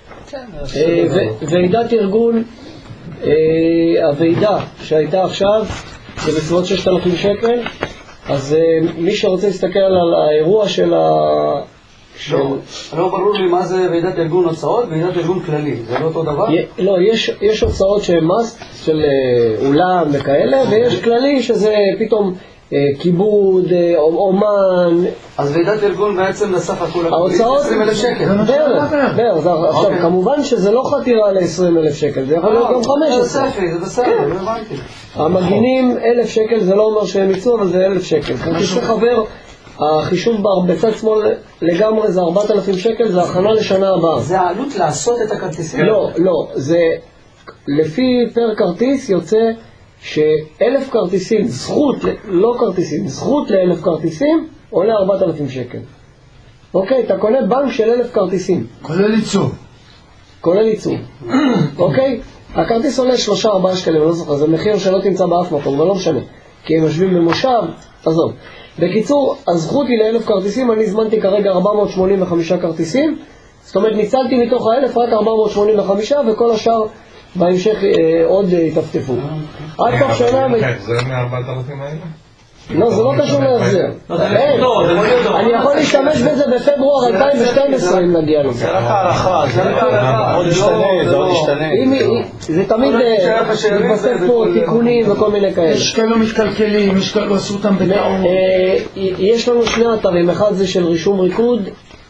ועידת ארגון, הוועידה שהייתה עכשיו, זה בסביבות שישת אלפים שקל, אז מי שרוצה להסתכל על האירוע של ה... לא ברור לי מה זה ועידת ארגון הוצאות ועידת ארגון כללי, זה לא אותו דבר? לא, יש הוצאות שהן מאסט של אולם וכאלה, ויש כללי שזה פתאום כיבוד, אומן. אז ועידת ארגון בעצם לסך הכול ההוצאות עשרים אלף שקל. בערך, בערך. עכשיו, כמובן שזה לא חתירה ל-עשרים אלף שקל, זה יכול להיות גם חמש עשרה. זה בסדר, לא הבנתי. המגינים אלף שקל, זה לא אומר שהם יצאו, אבל זה אלף שקל. כרטיסי חבר, החישוב בצד שמאל לגמרי זה ארבעת אלפים שקל, זה הכנה לשנה הבאה. זה העלות לעשות את הכרטיסים? לא, לא, זה לפי פר כרטיס יוצא שאלף כרטיסים, זכות, לא כרטיסים, זכות לאלף כרטיסים עולה ארבעת אלפים שקל. אוקיי, אתה קונה בנק של אלף כרטיסים. כולל ייצור. כולל ייצור. אוקיי? הכרטיס עולה שלושה ארבעה שקלים, לא זוכר, זה מחיר שלא תמצא באף מקום, אבל לא משנה. כי הם יושבים במושב, עזוב. בקיצור, הזכות היא לאלף כרטיסים, אני הזמנתי כרגע ארבע מאות שמונים וחמישה כרטיסים, זאת אומרת, ניצלתי מתוך האלף רק ארבע מאות שמונים וחמישה, וכל השאר בהמשך אה, עוד יטפטפו. עד תוך שנה... זה מה-ארבעת אלפים האלה? לא, זה לא קשור להחזר. אני יכול להשתמש בזה בפברואר אלפיים ושתים עשרה אם נגיע לזה. זה רק הערכה, זה רק הערכה. עוד ישתנה, זה עוד ישתנה. זה תמיד מתבסס פה תיקונים וכל מיני כאלה. יש כאלו מתקלקלים, יש כאלו עשו אותם בטעון. יש לנו שני אתרים, אחד זה של רישום ריקוד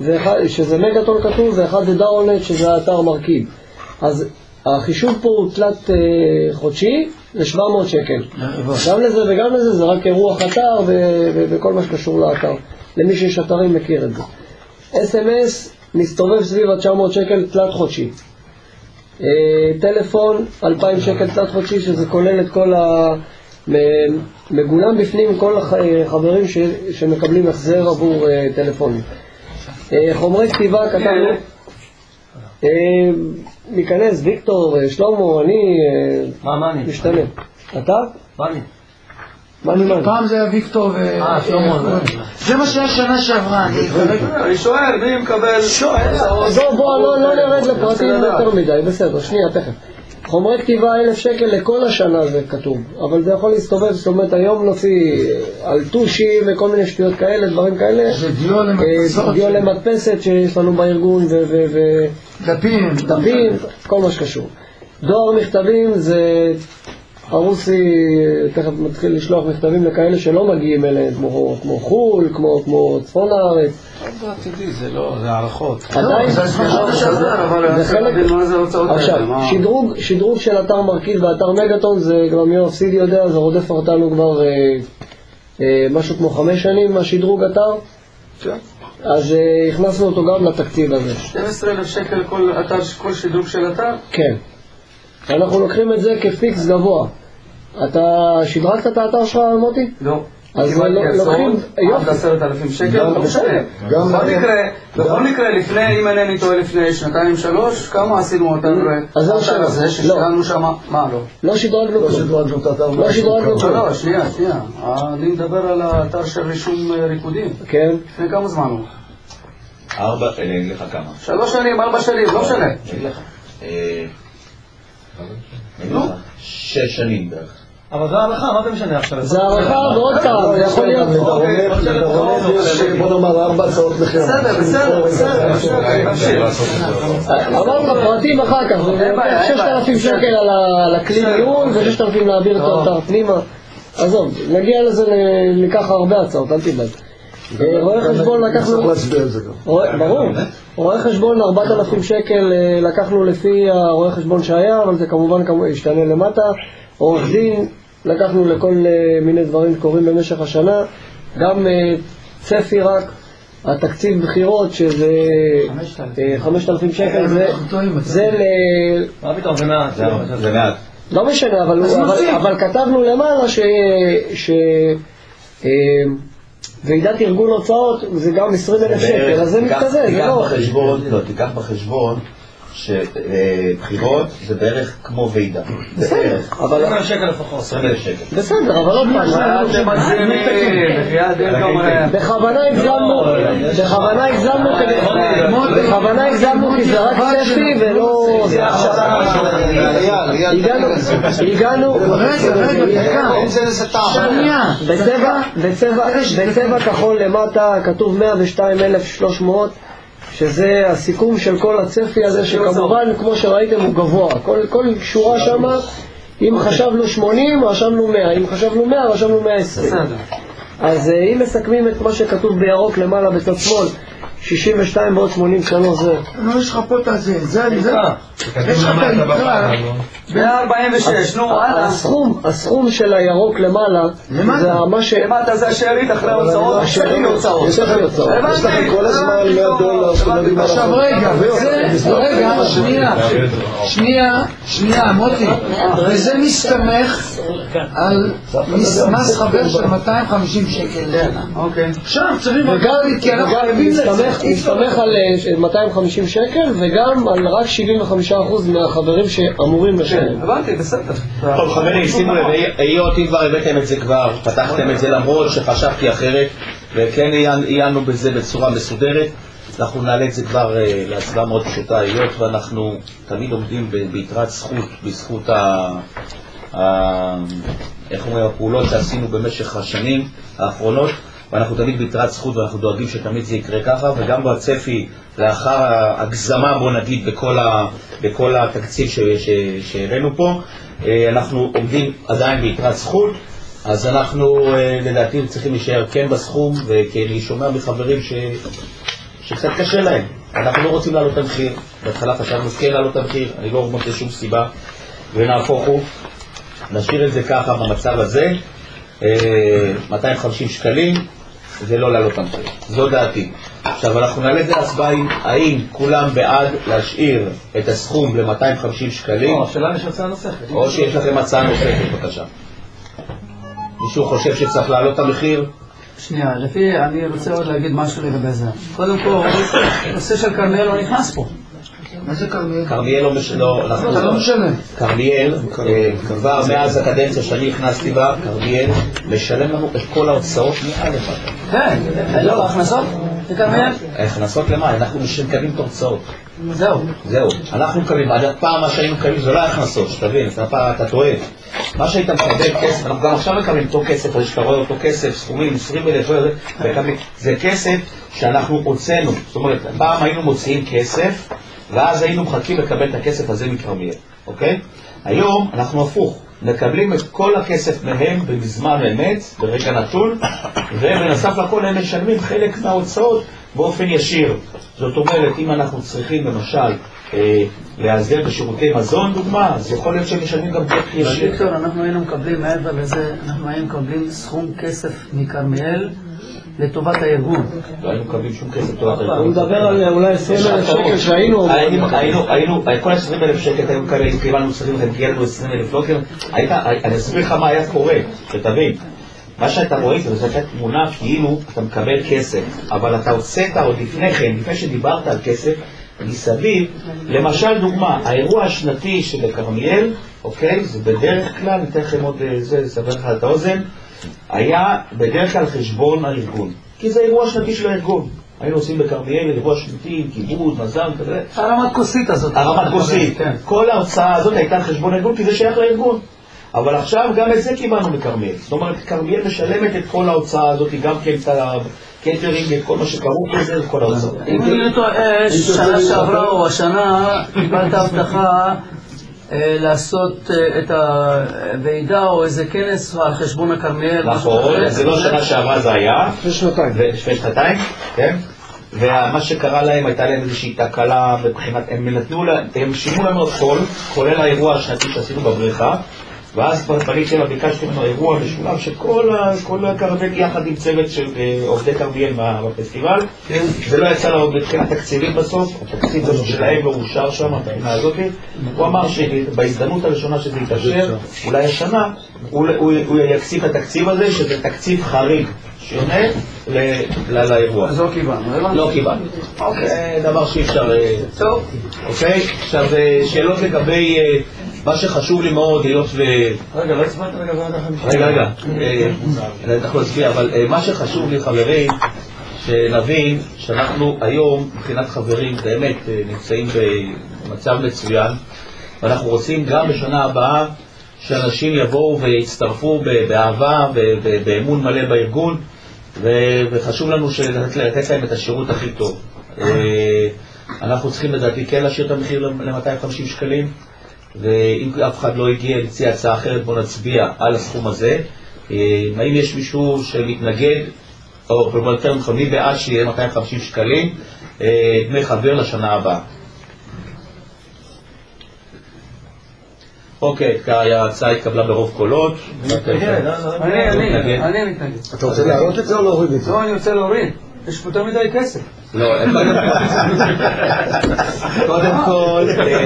שזה מגאטון כתוב, ואחד זה דאונט, שזה האתר מרכיב. אז החישוב פה הוא תלת חודשי, ל-שבע מאות שקל. גם לזה וגם לזה, זה רק אירוח אתר וכל מה שקשור לאתר. למי שיש אתרים מכיר את זה. אס אם אס מסתובב סביב ה-תשע מאות שקל תלת חודשי. טלפון, אלפיים שקל תלת חודשי, שזה כולל את כל ה... מגולם בפנים כל החברים שמקבלים החזר עבור טלפונים. חומרי כתיבה כתבנו, ניכנס, ויקטור, שלמה, אני משתנה. אתה? מאני. מאני מאני. פעם זה היה ויקטור ו... אה, שלמה. זה מה שהיה שנה שעברה. אני שואל, מי מקבל? שואל. בוא, בוא, לא נרד לפרטים יותר מדי, בסדר, שנייה, תכף. חומרי כתיבה אלף שקל לכל השנה זה כתוב, אבל זה יכול להסתובב, זאת אומרת היום נוציא על טושים וכל מיני שטויות כאלה, דברים כאלה. זה דיו למדפסות. דיו למדפסת שיש לנו בארגון ו... דפים. דפים, כל מה שקשור. דואר מכתבים זה... הרוסי תכף מתחיל לשלוח מכתבים לכאלה שלא מגיעים אליהם, כמו, כמו חול, כמו, כמו צפון הארץ. לא עתידי, זה לא, זה הערכות. עדיין, זה חלק... עכשיו, שדרוג, שדרוג של אתר מרכיב באתר מגאטון, זה גם יואב סידי יודע, זה רודף אותנו כבר אה, אה, משהו כמו חמש שנים, השדרוג אתר. אז אה, הכנסנו אותו גם לתקציב הזה. שנים עשר אלף שקל כל אתר, כל שדרוג של אתר? כן. אנחנו לוקחים את זה כפיקס גבוה. אתה שדרגת את האתר שלך, מוטי? לא. אז לוקחים... עד עשרת אלפים שקל, לא משנה. בכל מקרה, לפני, אם אינני טועה לפני שנתיים שלוש, כמה עשינו את האתר הזה ששלנו שם? מה לא? לא שדרגנו כלום. לא שדרגנו כלום. לא, שנייה, שנייה. אני מדבר על האתר של רישום ריקודים. כן. לפני כמה זמן הוא? ארבע, אני אגיד לך כמה. שלוש שנים, ארבע שנים, לא משנה. אגיד לך. שש שנים בערך. אבל זה הערכה, מה זה משנה עכשיו? זה הערכה ועוד פעם, זה יכול להיות... בוא נאמר ארבע הצעות מחיר. בסדר, בסדר, בסדר. אמרת פרטים אחר כך, ששת אלפים שקל על הכלי ניהול ו-ששת אלפים להעביר את האתר פנימה. עזוב, נגיע לזה, ניקח הרבה הצעות, אל תדאג. רואה חשבון לקחנו... ברור. רואה חשבון ארבעת אלפים שקל לקחנו לפי הרואה חשבון שהיה, אבל זה כמובן השתנה למטה. עורך דין לקחנו לכל מיני דברים שקורים במשך השנה. גם צפי רק, התקציב בחירות שזה חמשת אלפים שקל, זה ל... מה פתאום, זה מעט. זה מעט. לא משנה, אבל כתבנו למעלה ש... ועידת ארגון הוצאות זה גם עשרים אלף שקל, אז זה מתכזה, זה לא... לא, תיקח בחשבון שבחירות זה בערך כמו ועידה. בסדר, אבל... עשרים אלף שקל לפחות. עשרים אלף שקל. בסדר, אבל עוד פעם... בכוונה הגזמנו, בכוונה הגזמנו כדי... בכוונה הגזמנו כי זה רק צפי ולא... הגענו... הגענו... בצבע כחול למטה כתוב מאה ושתיים אלף ושלוש מאות, שזה הסיכום של כל הצפי הזה, שכמובן כמו שראיתם הוא גבוה. כל, כל שורה שם, אם חשבנו שמונים רשמנו מאה, אם חשבנו מאה רשמנו מאה ועשרים. אז אם מסכמים את מה שכתוב בירוק למעלה בצד שמאל, שישים ושתיים ועוד שמונים ושלוש זה. נו, יש לך פה את הזה, זה, זה. יש לך את היתרה. מאה ארבעים ושש, נו, הלאה. הסכום, הסכום של הירוק למעלה, זה מה ש... למטה זה השארית אחרי ההוצאות, שכי הוצאות. שכי הוצאות. יש לכם כל הזמן מאה דולר. עכשיו רגע, וזה, רגע, שנייה, שנייה, שנייה, מוטי, וזה מסתמך על מס חבר של מאתיים וחמישים שקל. אוקיי. עכשיו צריכים לגבי, כי אנחנו חייבים לזה. מסתמך על מאתיים וחמישים שקל וגם על רק שבעים וחמישה אחוז מהחברים שאמורים לשלם. הבנתי, בסדר. טוב חברים, שימו לב, היות אם כבר הבאתם את זה כבר, פתחתם את זה למרות שחשבתי אחרת, וכן עיינו בזה בצורה מסודרת, אנחנו נעלה את זה כבר להצבעה מאוד פשוטה, היות ואנחנו תמיד עומדים ביתרת זכות, בזכות איך אומרים, הפעולות שעשינו במשך השנים האחרונות, ואנחנו תמיד ביתרת זכות ואנחנו דואגים שתמיד זה יקרה ככה, וגם בצפי לאחר הגזמה בוא נגיד בכל, ה, בכל התקציב שהראינו פה, אנחנו עומדים עדיין ביתרת זכות, אז אנחנו לדעתי צריכים להישאר כן בסכום, וכי אני שומע מחברים שקצת קשה להם. אנחנו לא רוצים לעלות את המחיר, בהתחלה חשבנו כן לעלות את המחיר, אני לא מוצא שום סיבה, ונהפוך הוא, נשאיר את זה ככה במצב הזה, מאתיים וחמישים שקלים, זה לא לעלות את המחיר, זו דעתי. עכשיו אנחנו נעלה את זה להצבעה, האם כולם בעד להשאיר את הסכום ל-מאתיים וחמישים שקלים, או השאלה יש הצעה נוספת, או שיש לכם הצעה נוספת, בבקשה. מישהו חושב שצריך לעלות את המחיר? שנייה, לפי, אני רוצה עוד להגיד משהו לגבי זה. קודם כל, הנושא של כרמיאל לא נכנס פה. מה זה כרמיאל? כרמיאל לא משנה, אתה לא משנה. כרמיאל, כבר מאז הקדנציה שאני הכנסתי בה, כרמיאל משלם לנו את כל ההוצאות מעל אחד. כן, לא, ההכנסות? זה כרמיאל? ההכנסות למה? אנחנו מקבלים את ההוצאות. זהו. זהו, אנחנו מקבלים, פעם מה שהיינו מקבלים זה לא ההכנסות, שתבין, אתה טועה. מה שהיית מקבל כסף, אנחנו גם עכשיו מקבלים אותו כסף, או שקרוי אותו כסף, סכומים, עשרים אלף, זה כסף שאנחנו הוצאנו. זאת אומרת, פעם היינו מוציאים כסף, ואז היינו מחכים לקבל את הכסף הזה מכרמיאל, אוקיי? היום אנחנו הפוך, מקבלים את כל הכסף מהם במזמן אמת, ברגע נתון, ובנוסף לכל הם משלמים חלק מההוצאות באופן ישיר. זאת אומרת, אם אנחנו צריכים למשל אה, להיעזר בשירותי מזון, דוגמה, אז יכול להיות שהם משלמים גם דרך ישיר. ויקטור, אנחנו היינו מקבלים מעבר לזה, אנחנו היינו מקבלים סכום כסף מכרמיאל לטובת הארגון. לא היינו מקבלים שום כסף לטובת הארגון. הוא מדבר על אולי עשרים אלף שקל שהיינו... היינו, כל עשרים אלף שקל היינו מקבלים, קיבלנו צריכים, הם קיבלנו עשרים אלף לא קיבלנו. אני אסביר לך מה היה קורה, שתבין. מה שאתה רואה זה זאת תמונה כאילו אתה מקבל כסף, אבל אתה הוצאת עוד לפני כן, לפני שדיברת על כסף, מסביב, למשל דוגמה, האירוע השנתי של כרמיאל, אוקיי, זה בדרך כלל, ניתן לכם עוד זה, לסבר לך את האוזן, היה בדרך כלל חשבון הארגון, כי זה אירוע שנתי של הארגון. היינו עושים בכרמיאל אירוע שנתי, כיבוד, מזל, כזה. הרמת כוסית הזאת. הרמת כוסית, כן. כל ההוצאה הזאת הייתה חשבון הארגון, כי זה שייך לארגון. אבל עכשיו גם את זה קיבלנו מכרמיאל. זאת אומרת, כרמיאל משלמת את כל ההוצאה הזאת, גם כן את הקטרינג, את כל מה שקרו כזה, את כל ההוצאות. אם אני טועה, שנה שעברה או השנה, קיבלת הבטחה לעשות את הוועידה או איזה כנס על חשבון הכרמיאל. נכון, זה לא שנה שעברה זה היה. לפני שנתיים. לפני שנתיים, כן. ומה שקרה להם, הייתה להם איזושהי תקלה מבחינת, הם נתנו לה, הם שימו לנו הכל, כולל האירוע השנתי שעשינו בבריכה, ואז פניתי לה, ביקשתי לנו אירוע משולב שכל הכרמיאל יחד עם צוות של עובדי כרמיאל בפסטיבל, זה לא יצא לו מבחינת תקציבים בסוף, התקציב שלהם לא אושר שם, הבחינה הזאת, הוא אמר שבהזדמנות הראשונה שזה יתאשר, אולי השנה, הוא יקציב את התקציב הזה, שזה תקציב חריג, שונה לאירוע. אז לא קיבלנו, לא קיבלנו. אוקיי, דבר שאי אפשר... טוב. אוקיי, עכשיו שאלות לגבי מה שחשוב לי מאוד, היות ו... רגע, לא הצבעת לגבי עד החמישה. רגע, רגע. אני צריך להצביע, אבל מה שחשוב לי, חברים, שנבין שאנחנו היום, מבחינת חברים, באמת נמצאים במצב מצוין, ואנחנו רוצים גם בשנה הבאה שאנשים יבואו ויצטרפו באהבה ובאמון מלא בארגון, וחשוב לנו לתת להם את השירות הכי טוב. אנחנו צריכים לדעתי כן להשאיר את המחיר ל-מאתיים וחמישים שקלים, ואם אף אחד לא הגיע להציע הצעה אחרת, בוא נצביע על הסכום הזה. האם יש מישהו שמתנגד, או יותר נכון, מי בעד שיהיה מאתיים וחמישים שקלים דמי חבר לשנה הבאה? אוקיי, ההצעה התקבלה ברוב קולות. אני מתנגד. אתה רוצה להעלות את זה או להוריד את זה? לא, אני רוצה להוריד. יש פה יותר מדי כסף. לא, קודם כל,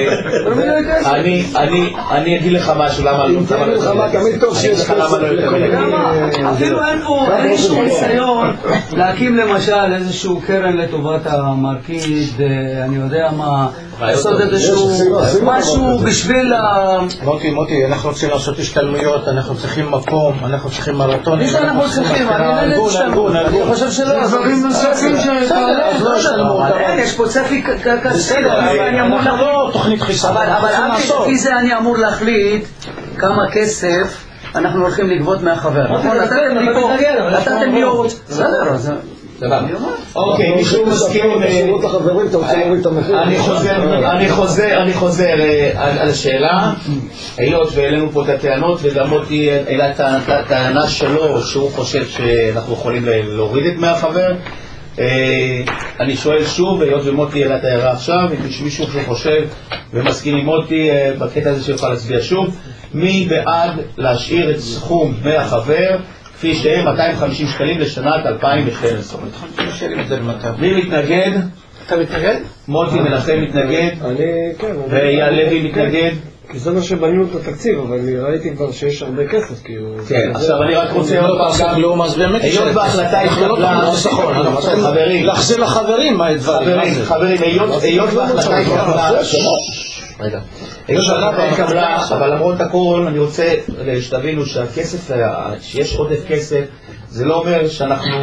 אני אגיד לך משהו, למה לא תגיד לך מה, תמיד טוב שיש כסף. אפילו אין פה איזשהו ניסיון להקים למשל איזשהו קרן לטובת המרקיד, אני יודע מה, לעשות איזשהו משהו בשביל ה... מוטי, מוטי, אנחנו רוצים לעשות השתלמויות, אנחנו צריכים מקום, אנחנו צריכים מרתון. מי שאנחנו צריכים, אני נגד השתלמות, אני חושב שלא. דברים נוספים שתעלה. יש פה צפי כסדר, אני אמור להחליט תוכנית חיסון. אבל לפי זה אני אמור להחליט כמה כסף אנחנו הולכים לגבות מהחבר. נכון, נתתם לי פה, נתתם לי עוד. בסדר, אז... אוקיי, מישהו מסכים בשירות החברים, אתה רוצה להוריד את המחיר? אני חוזר, אני חוזר על השאלה, היות והעלינו פה את הטענות, וגם אותי העלה את הטענה שלו, שהוא חושב שאנחנו יכולים להוריד את מהחבר. אני שואל שוב, היות ומוטי העלה את ההערה עכשיו, אם יש מישהו שחושב ומסכים עם מוטי בקטע הזה שיוכל להצביע שוב, מי בעד להשאיר את סכום דמי החבר כפי שהם מאתיים וחמישים שקלים לשנת אלפיים ושתים עשרה? מי מתנגד? אתה מתנגד? מוטי מנחם מתנגד. אני, כן. ואייל לוי מתנגד. כי זה מה שבנינו את התקציב, אבל אני ראיתי כבר שיש הרבה כסף, כאילו... כן, עכשיו אני רק רוצה עוד פעם גם... היות בהחלטה התקבלה... חברים... להחזיר לחברים מה הדברים. חברים, היות בהחלטה התקבלה... רגע. היות בהחלטה התקבלה, אבל למרות הכל אני רוצה שתבינו שהכסף, שיש עודף כסף, זה לא אומר שאנחנו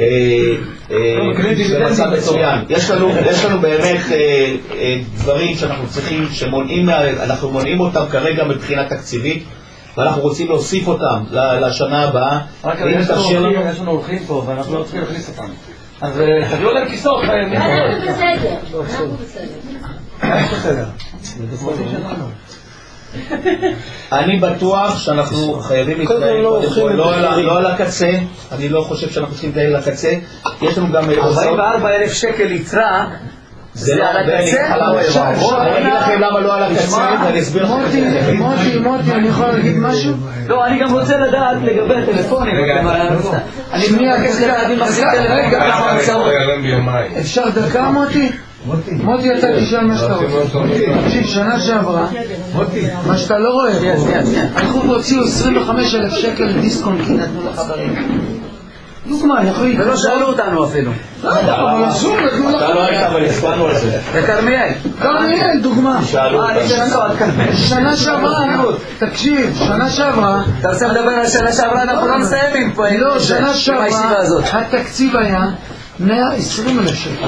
במצב מצוין. יש לנו באמת דברים שאנחנו צריכים, אנחנו מונעים אותם כרגע מבחינה תקציבית, ואנחנו רוצים להוסיף אותם לשנה הבאה. רק יש לנו הולכים פה ואנחנו לא צריכים להכניס אותם, אז תביאו להם כיסות. זה בסדר, זה בסדר. אני בטוח שאנחנו חייבים להתנהל לא על הקצה, אני לא חושב שאנחנו צריכים להתנהל על הקצה. יש לנו גם ארבעים וארבעה אלף שקל יתרה, זה לא הרבה. אני אגיד לכם למה לא על הקצה, ואני אסביר לכם. מוטי, מוטי, אני יכול להגיד משהו? לא, אני גם רוצה לדעת לגבי הטלפונים. אני מבקש לדעת אם עשית טלפון גם כמה מצאות. אפשר דקה מוטי? מוטי, אתה תשאל מה שאתה רוצה. תקשיב, שנה שעברה, מה שאתה לא רואה פה, הלכו והוציאו עשרים וחמישה אלף שקל דיסקונט כי נתנו לחברים. דוגמה, אני יכול להגיד. ולא שאלו אותנו אפילו. לא יודע, אבל הזום נתנו לחברים. אתה לא היית, אבל הספרנו על זה. וכרמיאל. כרמיאל, דוגמה. שנה שעברה, תקשיב, שנה שעברה. אתה רוצה לדבר על שנה שעברה, אנחנו לא מסיימים פה. לא, שנה שעברה, התקציב היה מאה ועשרים אלף שקל.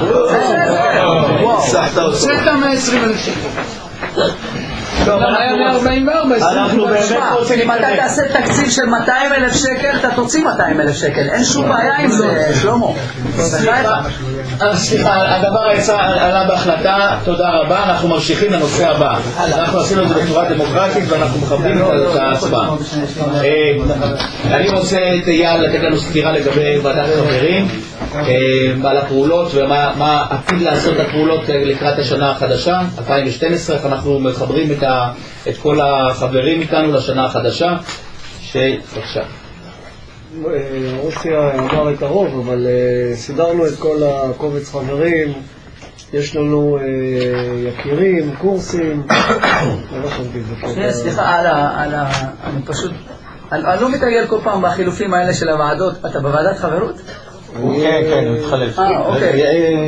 הוצאת מאה ועשרים אלף שקל. למה היה מאה ארבעים וארבע? אנחנו באמת רוצים אם אתה תעשה תקציב של מאתיים אלף שקל, אתה תוציא מאתיים אלף שקל. אין שום בעיה עם זה, שלמה. סליחה, הדבר עלה בהחלטה, תודה רבה, אנחנו ממשיכים לנושא הבא. אנחנו עשינו את זה בצורה דמוקרטית ואנחנו מכבדים את ההצבעה. אני רוצה את אייל לתת לנו סקירה לגבי ועדת חברים, על הפעולות ומה עתיד לעשות הפעולות לקראת השנה החדשה, אלפיים ושתים עשרה, איך אנחנו מחברים את כל החברים איתנו לשנה החדשה. בבקשה. רוסי אמר את הרוב, אבל סידרנו את כל הקובץ חברים, יש לנו יקירים, קורסים. סליחה, אני פשוט, אני לא מתרגל כל פעם בחילופים האלה של הוועדות. אתה בוועדת חברות? כן, כן, הוא התחלף. אה, אוקיי.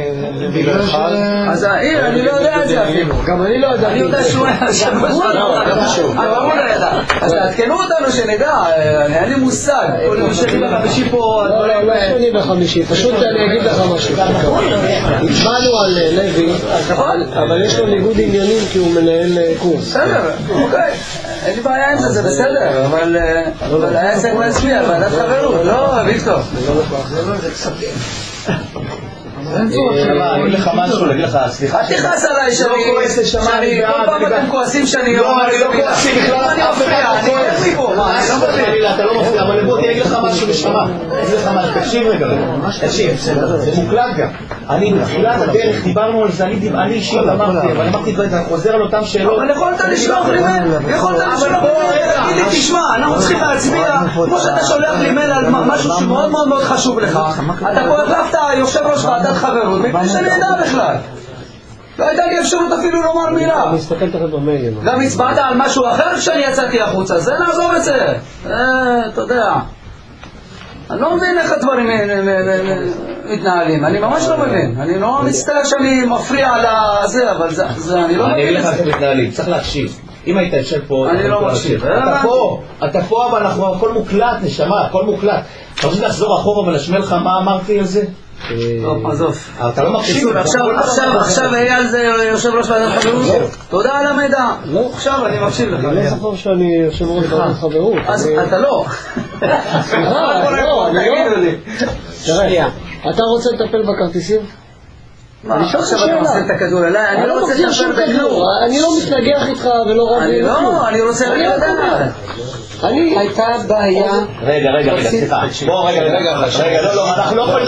אז העיר, אני לא יודע את זה אפילו. גם אני לא יודע. אני יודע שהוא היה שם בשבוע. אבל הוא לא ידע. אז תעדכנו אותנו שנדע, אין לי מושג. כל יום שני בחמישי פה... לא, לא שני בחמישי, פשוט אני אגיד לך משהו. הצבענו על לוי, אבל יש לו ניגוד עניינים כי הוא מנהל קורס. בסדר, אוקיי. אין לי בעיה עם זה, זה בסדר. אבל היה צריך להצביע, ועדת חברות. לא, ויקטור. אני אגיד לך משהו, אני אגיד לך, סליחה אל תכעס עליי שאני, כל פעם אתם כועסים שאני לא, אני לא כועסים בכלל, אני מפריע, אני איך מפה, מה, אני לא מפריע. אתה לא מפריע, אבל בוא תהיה לך משהו בשמה. תקשיב רגע, תקשיב, זה מוקלט גם. אני מתחילת הדרך, דיברנו על זה, אני אישית אמרתי, אבל אמרתי, אתה חוזר על אותם שאלות. אבל יכולת לשלוח לי מייל, יכולת לשלוח לי מייל, תגיד לי, תשמע, אנחנו צריכים להצביע, כמו שאתה שולח לי מייל על משהו שמאוד מאוד מאוד חשוב לך, אתה פה החלפת יושב ראש ועדת חברות, מפני שאני יודע בכלל. לא הייתה לי אפשרות אפילו לומר מילה. אני מסתכל תחת במייל. גם הצבעת על משהו אחר כשאני יצאתי החוצה, זה נעזוב את זה. אתה יודע. אני לא מבין איך הדברים מתנהלים, אני ממש לא מבין. אני לא מצטער שאני מפריע על זה, אבל זה אני לא מבין. אני אגיד לך איך מתנהלים, צריך להקשיב. אם היית יושב פה... אני לא מקשיב. אתה פה, אתה פה, אבל אנחנו הכל מוקלט, נשמה, הכל מוקלט. אתה רוצה לחזור אחורה ולשמע לך מה אמרתי על זה? טוב, עזוב. אתה לא מקשיב. עכשיו אייל זה יושב ראש ועדת חברות. תודה על המידע. עכשיו אני מקשיב לך. אני לא זוכר שאני יושב ראש ועדת חברות. אז אתה לא. לא, אני לא. תראה, אתה רוצה לטפל בכרטיסים? אני שואל עכשיו אתה מחזיר את הכדור אליי, אני לא רוצה לטפל בכלום. אני לא מתנגח איתך ולא רב. אני לא, אני רוצה לדעת. אני, הייתה בעיה... רגע, רגע, רגע, סליחה. בוא, רגע, רגע, רגע, לא, לא, אנחנו לא יכולים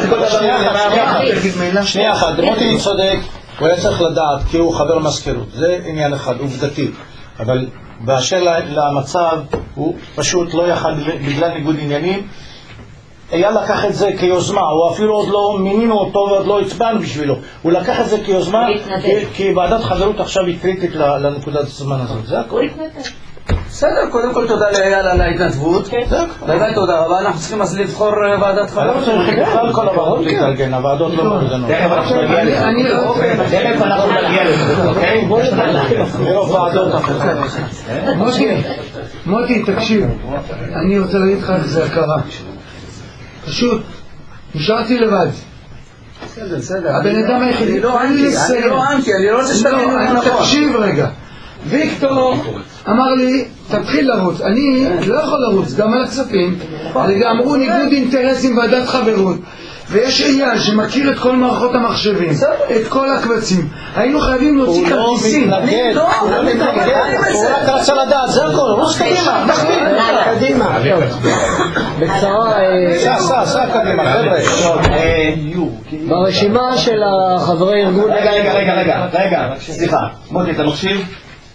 לדעת. שנייה אחת, מוטי צודק, הוא היה צריך לדעת, כי הוא חבר מזכירות. זה עניין אחד, עובדתי. אבל באשר למצב, הוא פשוט לא יכל, בגלל ניגוד עניינים, היה לקח את זה כיוזמה, הוא אפילו עוד לא מינינו אותו ועוד לא הצבענו בשבילו. הוא לקח את זה כיוזמה, כי ועדת חברות עכשיו היא קריטית לנקודת הזמן הזאת. זה הכל. בסדר, קודם כל תודה לאייל על ההתנדבות. באמת תודה רבה, אנחנו צריכים אז לבחור ועדת חברות. אנחנו צריכים בכלל כל הוועדות להתארגן, הוועדות לא מאורגנות. תכף אנחנו נגיע לזה. תכף אנחנו נגיע לזה, אוקיי? לרוב ועדות אחרות. מוטי, מוטי, תקשיב, אני רוצה להגיד לך איך זה הכרה. פשוט, נשארתי לבד. בסדר, בסדר. הבן אדם היחידי, אני לא אנטי, אני לא אנטי, אני לא רוצה שתגיד לי נכון. תקשיב רגע. ויקטור אמר לי, תתחיל לרוץ. אני לא יכול לרוץ, גם על הכספים. אמרו ניגוד אינטרסים ועדת חברות. ויש אייל שמכיר את כל מערכות המחשבים, את כל הקבצים. היינו חייבים להוציא כרטיסים. הוא לא מתנגד, הוא לא מתנגד, הוא רק רצה לדעת, זה הכל, ראש קדימה, תחליט. קדימה. בקצרה, סע, סע קדימה, חבר'ה. ברשימה של החברי ארגון... רגע, רגע, רגע, רגע, רגע, סליחה. מוטי, אתה מקשיב?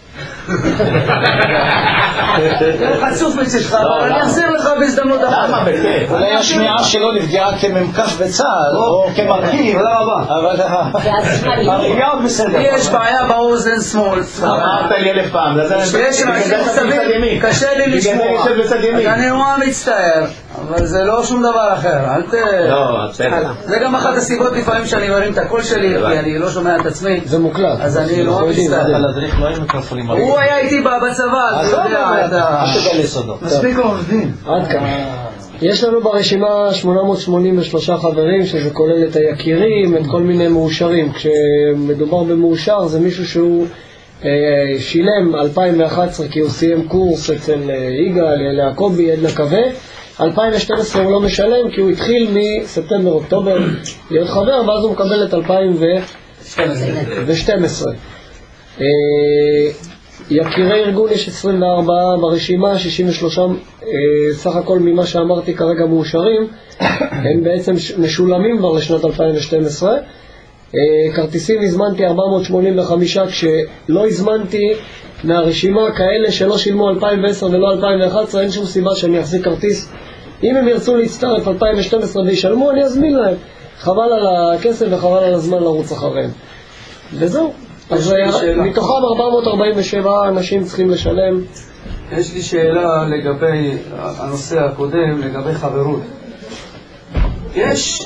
זה חצוף מצדך, אבל אני אחזיר לך בהזדמנות אחת. למה בכיף? אולי השמיעה שלו נפגעה כממקף בצה"ל או כמרכיב. תודה רבה. אבל הראייה עוד בסדר. יש בעיה באוזן שמאל. אמרת לי אלף פעם. יש אנשים מסביב, קשה לי לשמוע. אני נורא מצטער, אבל זה לא שום דבר אחר. אל ת... לא, בסדר. זה גם אחת הסיבות לפעמים שאני מרים את הקול שלי, כי אני לא שומע את עצמי. זה מוקלט. אז אני לא מצטער. הוא היה איתי בצבא, אז הוא יודע את ה... מספיק עורך דין. עד כאן. יש לנו ברשימה שמונה מאות שמונים ושלושה חברים, שזה כולל את היקירים, את כל מיני מאושרים. כשמדובר במאושר זה מישהו שהוא אה, שילם אלפיים ואחת עשרה כי הוא סיים קורס אצל יגאל, יעקבי, עדנה קווה. אלפיים ושתים עשרה הוא לא משלם כי הוא התחיל מספטמבר-אוקטובר להיות חבר, ואז הוא מקבל את אלפיים ושתים עשרה. אה, יקירי ארגון יש עשרים וארבע ברשימה, שישים ושלושה סך הכל ממה שאמרתי כרגע מאושרים, הם בעצם משולמים כבר לשנת אלפיים ושתים עשרה. כרטיסים הזמנתי ארבע מאות שמונים וחמש, כשלא הזמנתי מהרשימה כאלה שלא שילמו אלפיים ועשר ולא אלפיים ואחת עשרה, אין שום סיבה שאני אחזיק כרטיס. אם הם ירצו להצטרף אלפיים ושתים עשרה וישלמו, אני אזמין להם. חבל על הכסף וחבל על הזמן לרוץ אחריהם. וזהו. אז מתוכם ארבע מאות ארבעים ושבע אנשים צריכים לשלם. יש לי שאלה לגבי הנושא הקודם, לגבי חברות. יש...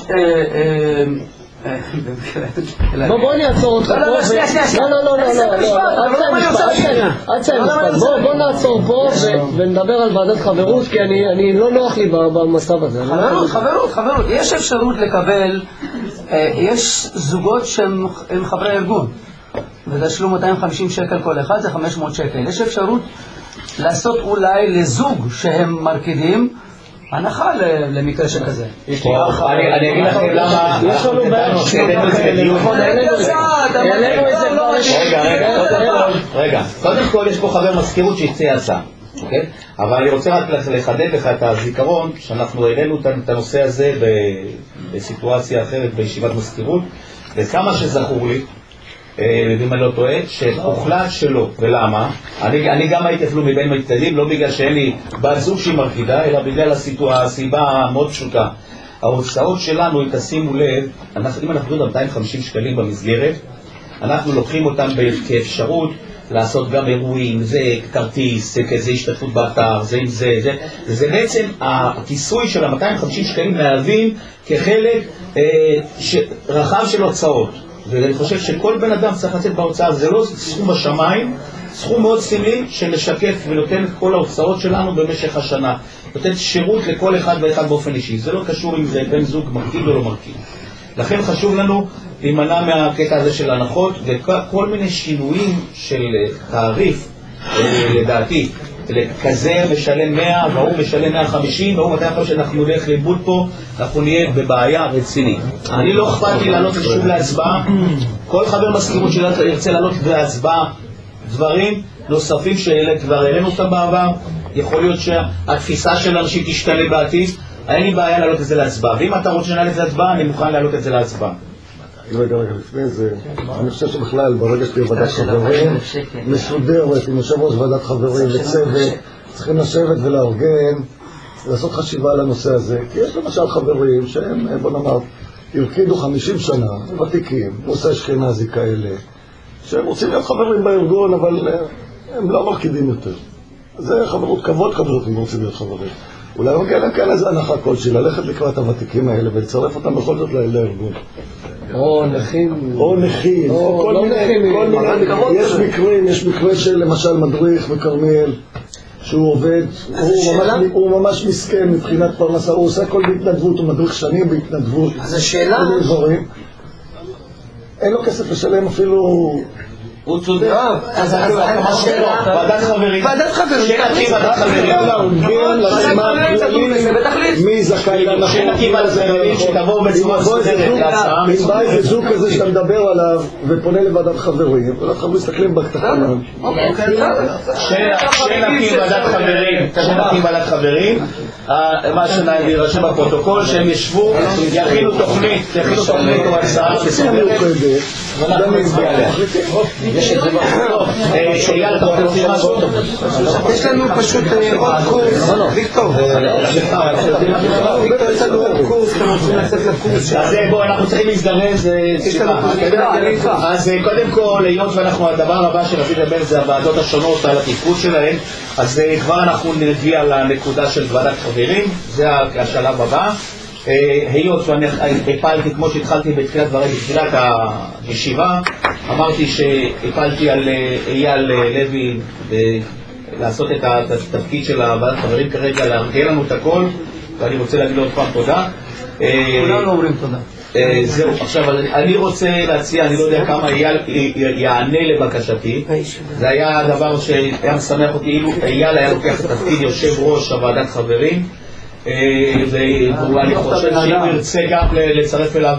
בוא בוא נעצור אותך פה. לא לא לא לא לא בוא נעצור פה ונדבר על ועדת חברות, כי אני לא נוח לי במצב הזה. חברות, חברות, חברות. יש אפשרות לקבל, יש זוגות שהם חברי ארגון ותשלום מאתיים וחמישים שקל כל אחד, זה חמש מאות שקל. יש אפשרות לעשות אולי לזוג שהם מרקידים הנחה למקרה שכזה. אני אגיד לכם למה יש לנו בעיה רגע, רגע, רגע, קודם כל יש פה חבר מזכירות שהציע הצעה, אבל אני רוצה רק לחדד לך את הזיכרון שאנחנו העלינו את הנושא הזה בסיטואציה אחרת בישיבת מזכירות, וכמה שזכור לי, אם אני לא טועה, שהוחלט שלא. ולמה? אני, אני גם הייתי אפילו מבין מצטדים, לא בגלל שאין לי בת זוג שהיא מרקידה, אלא בגלל הסיבה המאוד פשוטה. ההוצאות שלנו, תשימו לב, אנחנו, אם אנחנו יודעים מאתיים וחמישים שקלים במסגרת, אנחנו לוקחים אותם כאפשרות לעשות גם אירועים, זה כרטיס, כזה השתתפות באתר, זה עם זה, זה. וזה בעצם הכיסוי של ה-מאתיים וחמישים שקלים מהווים כחלק אה, ש... רחב של הוצאות. ואני חושב שכל בן אדם צריך לצאת בהוצאה, זה לא סכום בשמיים, סכום מאוד סמלי שמשקף ונותן את כל ההוצאות שלנו במשך השנה. נותן שירות לכל אחד ואחד באופן אישי. זה לא קשור אם זה בן זוג מרכיב או לא מרכיב. לכן חשוב לנו להימנע מהקטע הזה של הנחות, וכל מיני שינויים של תעריף, לדעתי. כזה משלם מאה, והוא משלם מאה וחמישים, והוא מאתיים וחמישים, אנחנו נלך לאיבוד פה, אנחנו נהיה בבעיה רצינית. אני לא אכפת לי לעלות שוב להצבעה, כל חבר מזכירות שירצה לעלות להצבעה דברים נוספים שכבר העלינו אותם בעבר, יכול להיות שהתפיסה של אנשים תשתנה בעתיד, אין לי בעיה להעלות את זה להצבעה, ואם אתה רוצה שנעלה את זה להצבעה, אני מוכן להעלות את זה להצבעה. רגע, רגע, לפני זה, אני חושב שבכלל, ברגע שתהיה ועדת חברים, מסודרת, עם יושב ראש ועדת חברים וצוות, צריכים לשבת ולארגן, לעשות חשיבה על הנושא הזה, כי יש למשל חברים שהם, בוא נאמר, הרקידו חמישים שנה, ותיקים, נושא אשכנזי כאלה, שהם רוצים להיות חברים בארגון, אבל הם לא מרקידים יותר. זה חברות כבוד חברות, אם רוצים להיות חברים. אולי מגיע להם כאן איזה הנחה כלשהי, ללכת לקראת הוותיקים האלה ולצרף אותם בכל זאת לארגון. או נכים. או נכים, או כל מיני, כל מיני, יש מקרים, יש מקרה של למשל מדריך בכרמיאל, שהוא עובד, הוא ממש מסכן מבחינת פרנסה, הוא עושה הכל בהתנדבות, הוא מדריך שנים בהתנדבות. אז השאלה... אין לו כסף לשלם אפילו... הוא צודק. אז השאלה... ועדת חברים. ועדת חברים. שנקים ועדת חברים. לארגן לרשימה הכללית מי זכאי לנכון. שנקים ועדת חברים שתבואו בצורה מסודרת להצעה. אם בא איזה זוג כזה שאתה מדבר עליו ופונה לוועדת חברים, ועדת חברים מסתכלים בתחתונים. שנקים ועדת חברים. שנקים ועדת חברים. מה שנרשם בפרוטוקול, שהם ישבו, יכינו תוכנית, יכינו תוכנית או הצעה מסודרת. ואנחנו נצביע עליה. יש את זה בחוק. אייל, אתה רוצה להוציא משהו? יש לנו פשוט עוד קורס. ויקטור. ויקטור, יש לנו עוד קורס, אתם רוצים לצאת לקורס. אז בואו, אנחנו צריכים להזדרז. אז קודם כל, היות ואנחנו, הדבר הבא שרציתי לדבר זה הוועדות השונות על התפקוד שלהן, אז כבר אנחנו נגיע לנקודה של ועדת חברים, זה השלב הבא. היות ואני הפלתי, כמו שהתחלתי בתחילת דברי, בתחילת הישיבה, אמרתי שהפלתי על אייל לוי לעשות את התפקיד של ועדת חברים כרגע, להרגיע לנו את הכל, ואני רוצה להגיד עוד פעם תודה. כולנו אומרים תודה. זהו, עכשיו אני רוצה להציע, אני לא יודע כמה אייל יענה לבקשתי, זה היה הדבר שהיה משמח אותי, אילו אייל היה לוקח את תפקיד יושב ראש הוועדת חברים, ואני חושב שאם ירצה גם לצרף אליו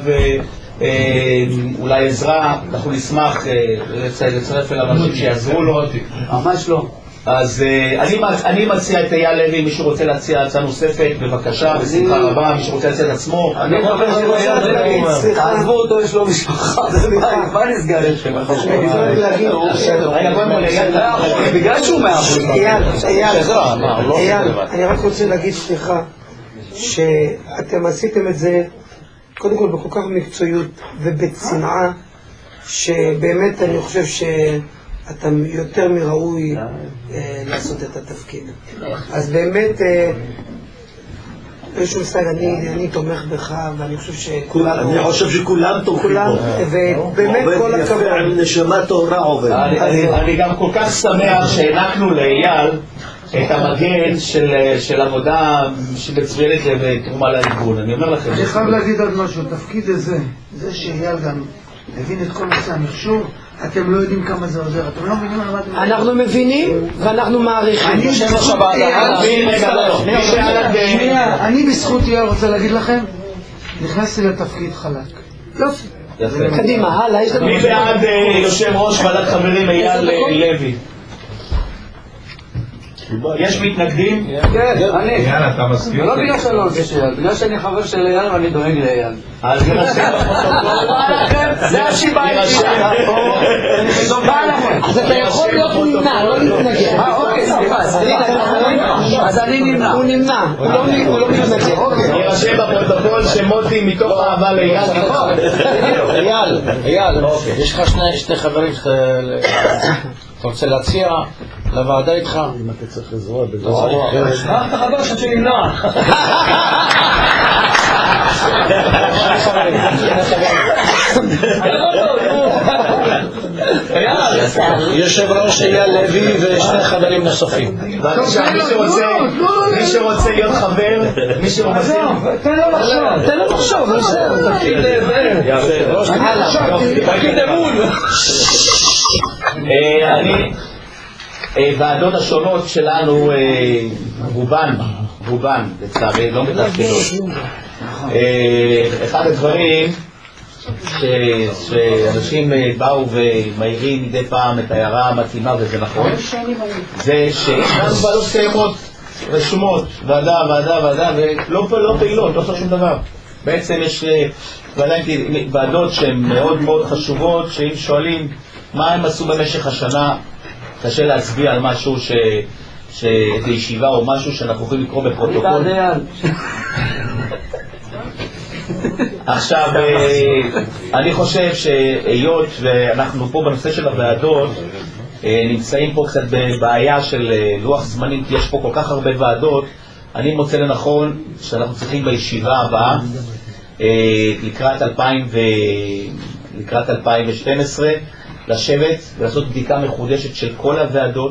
אולי עזרה, אנחנו נשמח לצרף אליו אנשים שיעזרו לו. ממש לא. אז אני מציע את אייל לוי, מי שרוצה להציע הצעה נוספת, בבקשה, בשמחה רבה, מי שרוצה להציע את עצמו. אני מקווה שאייל לוי, תעזבו אותו, יש לו משפחה, מה נסגר את שלך? רגע, בואי מול אייל, בגלל שהוא מאפשר. אייל, אני רק רוצה להגיד סליחה, שאתם עשיתם את זה, קודם כל בכל כך מקצועיות ובצנעה, שבאמת אני חושב ש... אתה יותר מראוי לעשות את התפקיד. אז באמת, בשום סייל, אני תומך בך, ואני חושב שכולנו... אני חושב שכולם תומכים בו. ובאמת כל הכבוד. נשמה טהורה עובד. אני גם כל כך שמח שהענקנו לאייל את המגן של עבודה שמצוינת לתרומה לארגון. אני אומר לכם. אני חייב להגיד עוד משהו, תפקיד הזה, זה שאייל גם הבין את כל נושא המחשוב, אתם לא יודעים כמה זה עוזר, אתם לא מבינים על מה אתם... אנחנו מבינים ואנחנו מעריכים. אני בזכות אייל רוצה להגיד לכם, נכנסתי לתפקיד חלק. יופי. קדימה, הלאה, יש לנו... מי בעד יושב ראש ועדת חברים אייל לוי? יש מתנגדים? כן, אני. יאללה, אתה מסכים? לא בגלל שאני לא רוצה שאייל, בגלל שאני חבר של אייל ואני דואג לאייל. אז יירשם בפרוטוקול. זה השיבה היחידה. אז אתה יכול להיות נמנע, לא להתנגד. אוקיי, סליחה, אז אני נמנע. הוא נמנע, הוא לא מתנגד. יירשם בפרוטוקול שמוטי מתוך אהבה לאייל. אייל, אייל, יש לך שני חברים שאתה רוצה להציע לוועדה איתך? אם אתה צריך עזרה בגלל מה אתה חבר שאתה נמנע? יושב ראש אייל לוי ושני חברים נוספים. מי שרוצה להיות חבר, מי שרוצה... תן לו לחשוב. תן לו לחשוב, תגיד אמון. אני... ועדות השונות שלנו, רובן, רובן, לצערי, לא מתפקדות. אחד הדברים שאנשים באו ומעירים מדי פעם את ההערה המתאימה, וזה נכון, זה שיש לנו ועדות קיימות, רשומות, ועדה, ועדה, ועדה, ולא פעילות, לא עושה שום דבר. בעצם יש ועדות שהן מאוד מאוד חשובות, שאם שואלים מה הם עשו במשך השנה, קשה להצביע על משהו ש... שזה ישיבה או משהו שאנחנו יכולים לקרוא בפרוטוקול. עכשיו, אני חושב שהיות ואנחנו פה בנושא של הוועדות נמצאים פה קצת בבעיה של לוח זמנים, כי יש פה כל כך הרבה ועדות, אני מוצא לנכון שאנחנו צריכים בישיבה הבאה לקראת אלפיים ושתים עשרה לשבת ולעשות בדיקה מחודשת של כל הוועדות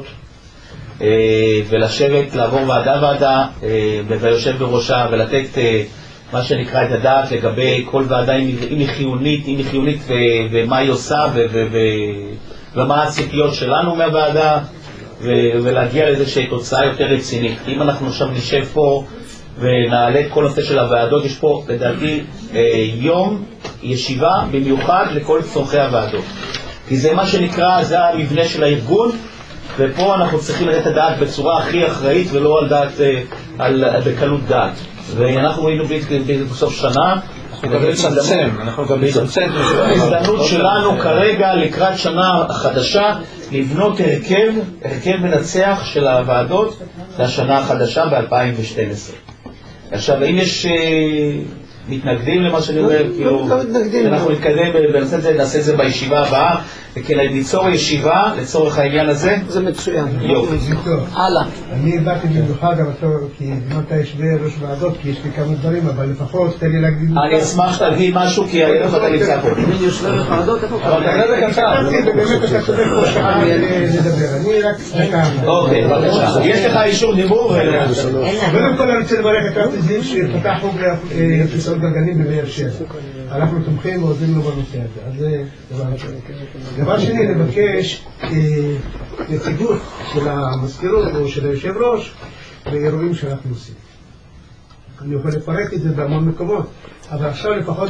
ולשבת, לעבור ועדה ועדה ויושב בראשה ולתת מה שנקרא את הדעת לגבי כל ועדה, אם היא חיונית, אם היא חיונית ומה היא עושה ומה הציפיות שלנו מהוועדה ולהגיע לאיזושהי תוצאה יותר רצינית. אם אנחנו עכשיו נשב פה ונעלה את כל נושא של הוועדות, יש פה לדעתי יום ישיבה במיוחד לכל צורכי הוועדות, כי זה מה שנקרא, זה המבנה של הארגון, ופה אנחנו צריכים לתת את הדעת בצורה הכי אחראית ולא על דעת, על, בקלות דעת. ואנחנו היינו בסוף שנה, אנחנו גם לצמצם, אנחנו גם לצמצם. ההזדמנות שלנו כרגע לקראת שנה חדשה, לבנות הרכב, הרכב מנצח של הוועדות לשנה החדשה ב-אלפיים ושתים עשרה. עכשיו, האם יש מתנגדים למה שאני אומר? אנחנו נתקדם בנושא הזה, נעשה את זה בישיבה הבאה, וכן ניצור ישיבה לצורך העניין הזה. זה מצוין. יופי. הלאה. אני באתי במיוחד, כי זמנת יש ראש ועדות, כי יש לי כמה דברים, אבל לפחות תן לי להגיד... אני אשמח שתגיד משהו, כי הילד אתה נמצא פה. אני יושב בוועדות, איפה אבל תגיד את זה קצר. באמת אתה צודק פה שעה לדבר, אני רק... אוקיי, בבקשה. יש לך אישור דיבור? קודם כל אני רוצה לברך את רבי זיו שפתח חוג לכיסאות גלגלים בבאר שבע. אנחנו תומכים ועוזרים לו בנושא הזה. אז זה דבר ראשון. דבר שני, נבקש נציגות של המזכירות או של היושב ראש באירועים שאנחנו עושים. אני יכול לפרק את זה בהמון מקומות, אבל עכשיו לפחות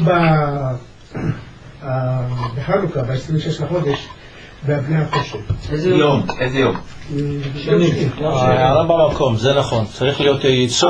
בחנוכה, ב-עשרים ושש לחודש, באבני החושן. איזה יום? איזה יום? הערה במקום, זה נכון, צריך להיות ייצוג.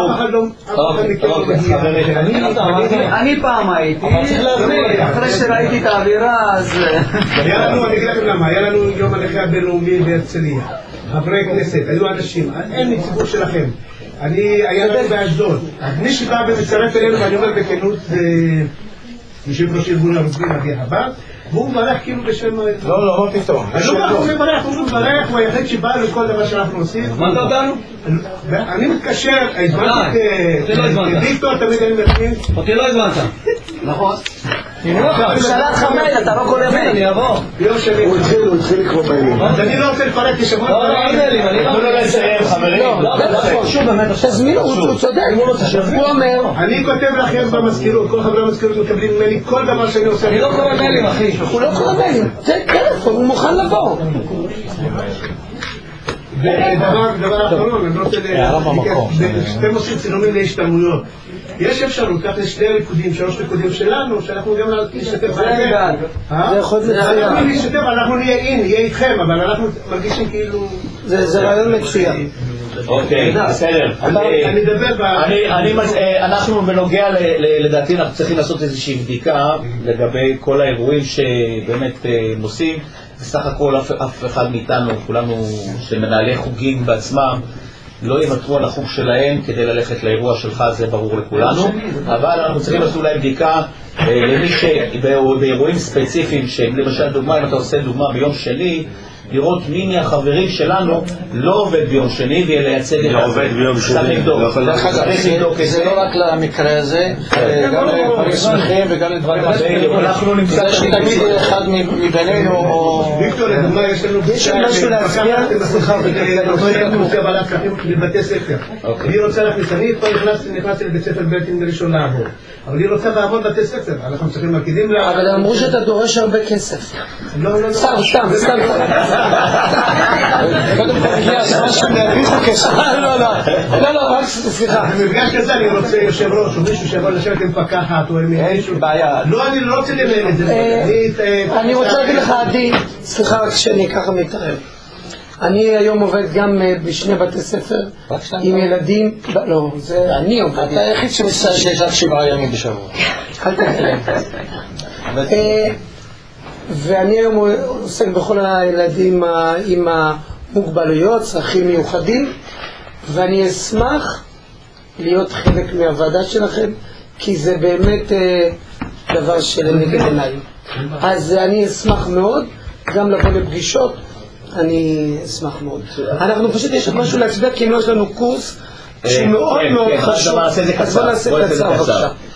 אני פעם הייתי, אחרי שראיתי את האווירה אז... היה לנו, אני אגיד לכם למה, היה לנו יום הנכה הבינלאומי בהרצליה, חברי כנסת, היו אנשים, אין נציגות שלכם. אני, היה לנו באשדוד, מי שבא ומצטרף אלינו, ואני אומר בכנות, יושב ראש ארגון הרופאים אבי הבא, והוא מברך כאילו בשם... לא, לא, לא פתאום. אני לא הוא מברך, הוא מברך, הוא היחיד שבא לכל דבר שאנחנו עושים. הזמנת אותנו? אני מתקשר, הזמנתי את דיקטור, תמיד אני מבין. אותי לא הזמנת. נכון. הוא שלח לך מייל, אתה לא קורא מייל. אני אבוא. ביום שני. הוא התחיל, הוא התחיל לקרוא מיילים. אז אני לא רוצה לפרט כי שבוע... לא, לא, מיילים, אני לא... לא לסיים, חברים. לא, שוב באמת. תזמינו, הוא צודק. הוא אומר... אני כותב לכם במזכירות, כל חברי המזכירות מקבלים ממני כל דבר שאני עושה. אני לא קורא מיילים, אחי. הוא לא קורא מיילים. זה טלפון, הוא מוכן לבוא. ודבר אחרון, אני לא רוצה... אתם עושים צילומים להשתלמויות. יש אפשרות, כך יש שני ריקודים, שלוש ריקודים שלנו, שאנחנו גם נשתתף בהם. זה יכול להיות מצוין. אנחנו נשתתף, אנחנו נהיה אין, נהיה איתכם, אבל אנחנו מרגישים כאילו... זה רעיון מצוין. אוקיי, בסדר. אני אדבר ב... אנחנו בנוגע, לדעתי אנחנו צריכים לעשות איזושהי בדיקה לגבי כל האירועים שבאמת נוסעים. בסך הכל אף אחד מאיתנו, כולנו שמנהלי חוגים בעצמם, לא יוותרו על החוג שלהם כדי ללכת לאירוע שלך, זה ברור לכולנו, אבל אנחנו צריכים לעשות אולי בדיקה למי שבאירועים ספציפיים, למשל דוגמה, אם אתה עושה דוגמה ביום שני, לראות מי מהחברים שלנו לא עובד ביום שני ולייצג את לא עובד ביום שני. זה לא רק למקרה הזה, גם לדברים שמחים וגם לדברים אחרים. זה שתמיד אחד מבינינו או... ויקטור, לדוגמה, יש לנו משהו להצביע בבתי ספר. אני רוצה להכניס, אני כבר נכנסתי לבית ספר בלטין ראשון לעבוד, אבל אני רוצה לעבוד בבתי ספר, אנחנו צריכים מרקידים לה... אבל אמרו שאתה דורש הרבה כסף. לא, לא, לא. סתם, סתם, סתם. קודם כל הגיע הזמן שהם ירוויחו כסף. לא, לא, לא, לא, רק סליחה. במפגש כזה אני רוצה יושב ראש או מישהו שיבוא לשבת עם פקחת או עם מישהו. בעיה. לא, אני לא רוצה לנהל את זה. אני רוצה להגיד לך, עדי, סליחה רק שאני ככה מתערב. אני היום עובד גם בשני בתי ספר עם ילדים, לא, זה אני עובד. אתה היחיד שמסתכל שיש רק שבעה ימים בשבוע. אל תתקלם. ואני היום עוסק בכל הילדים עם המוגבלויות, צרכים מיוחדים, ואני אשמח להיות חלק מהוועדה שלכם, כי זה באמת דבר של נגד עיניים. אז אני אשמח מאוד גם לבוא לפגישות, אני אשמח מאוד. אנחנו פשוט יש משהו להצביע, כי אם לא יש לנו קורס שהוא מאוד מאוד חשוב, אז בוא נעשה קצר בבקשה.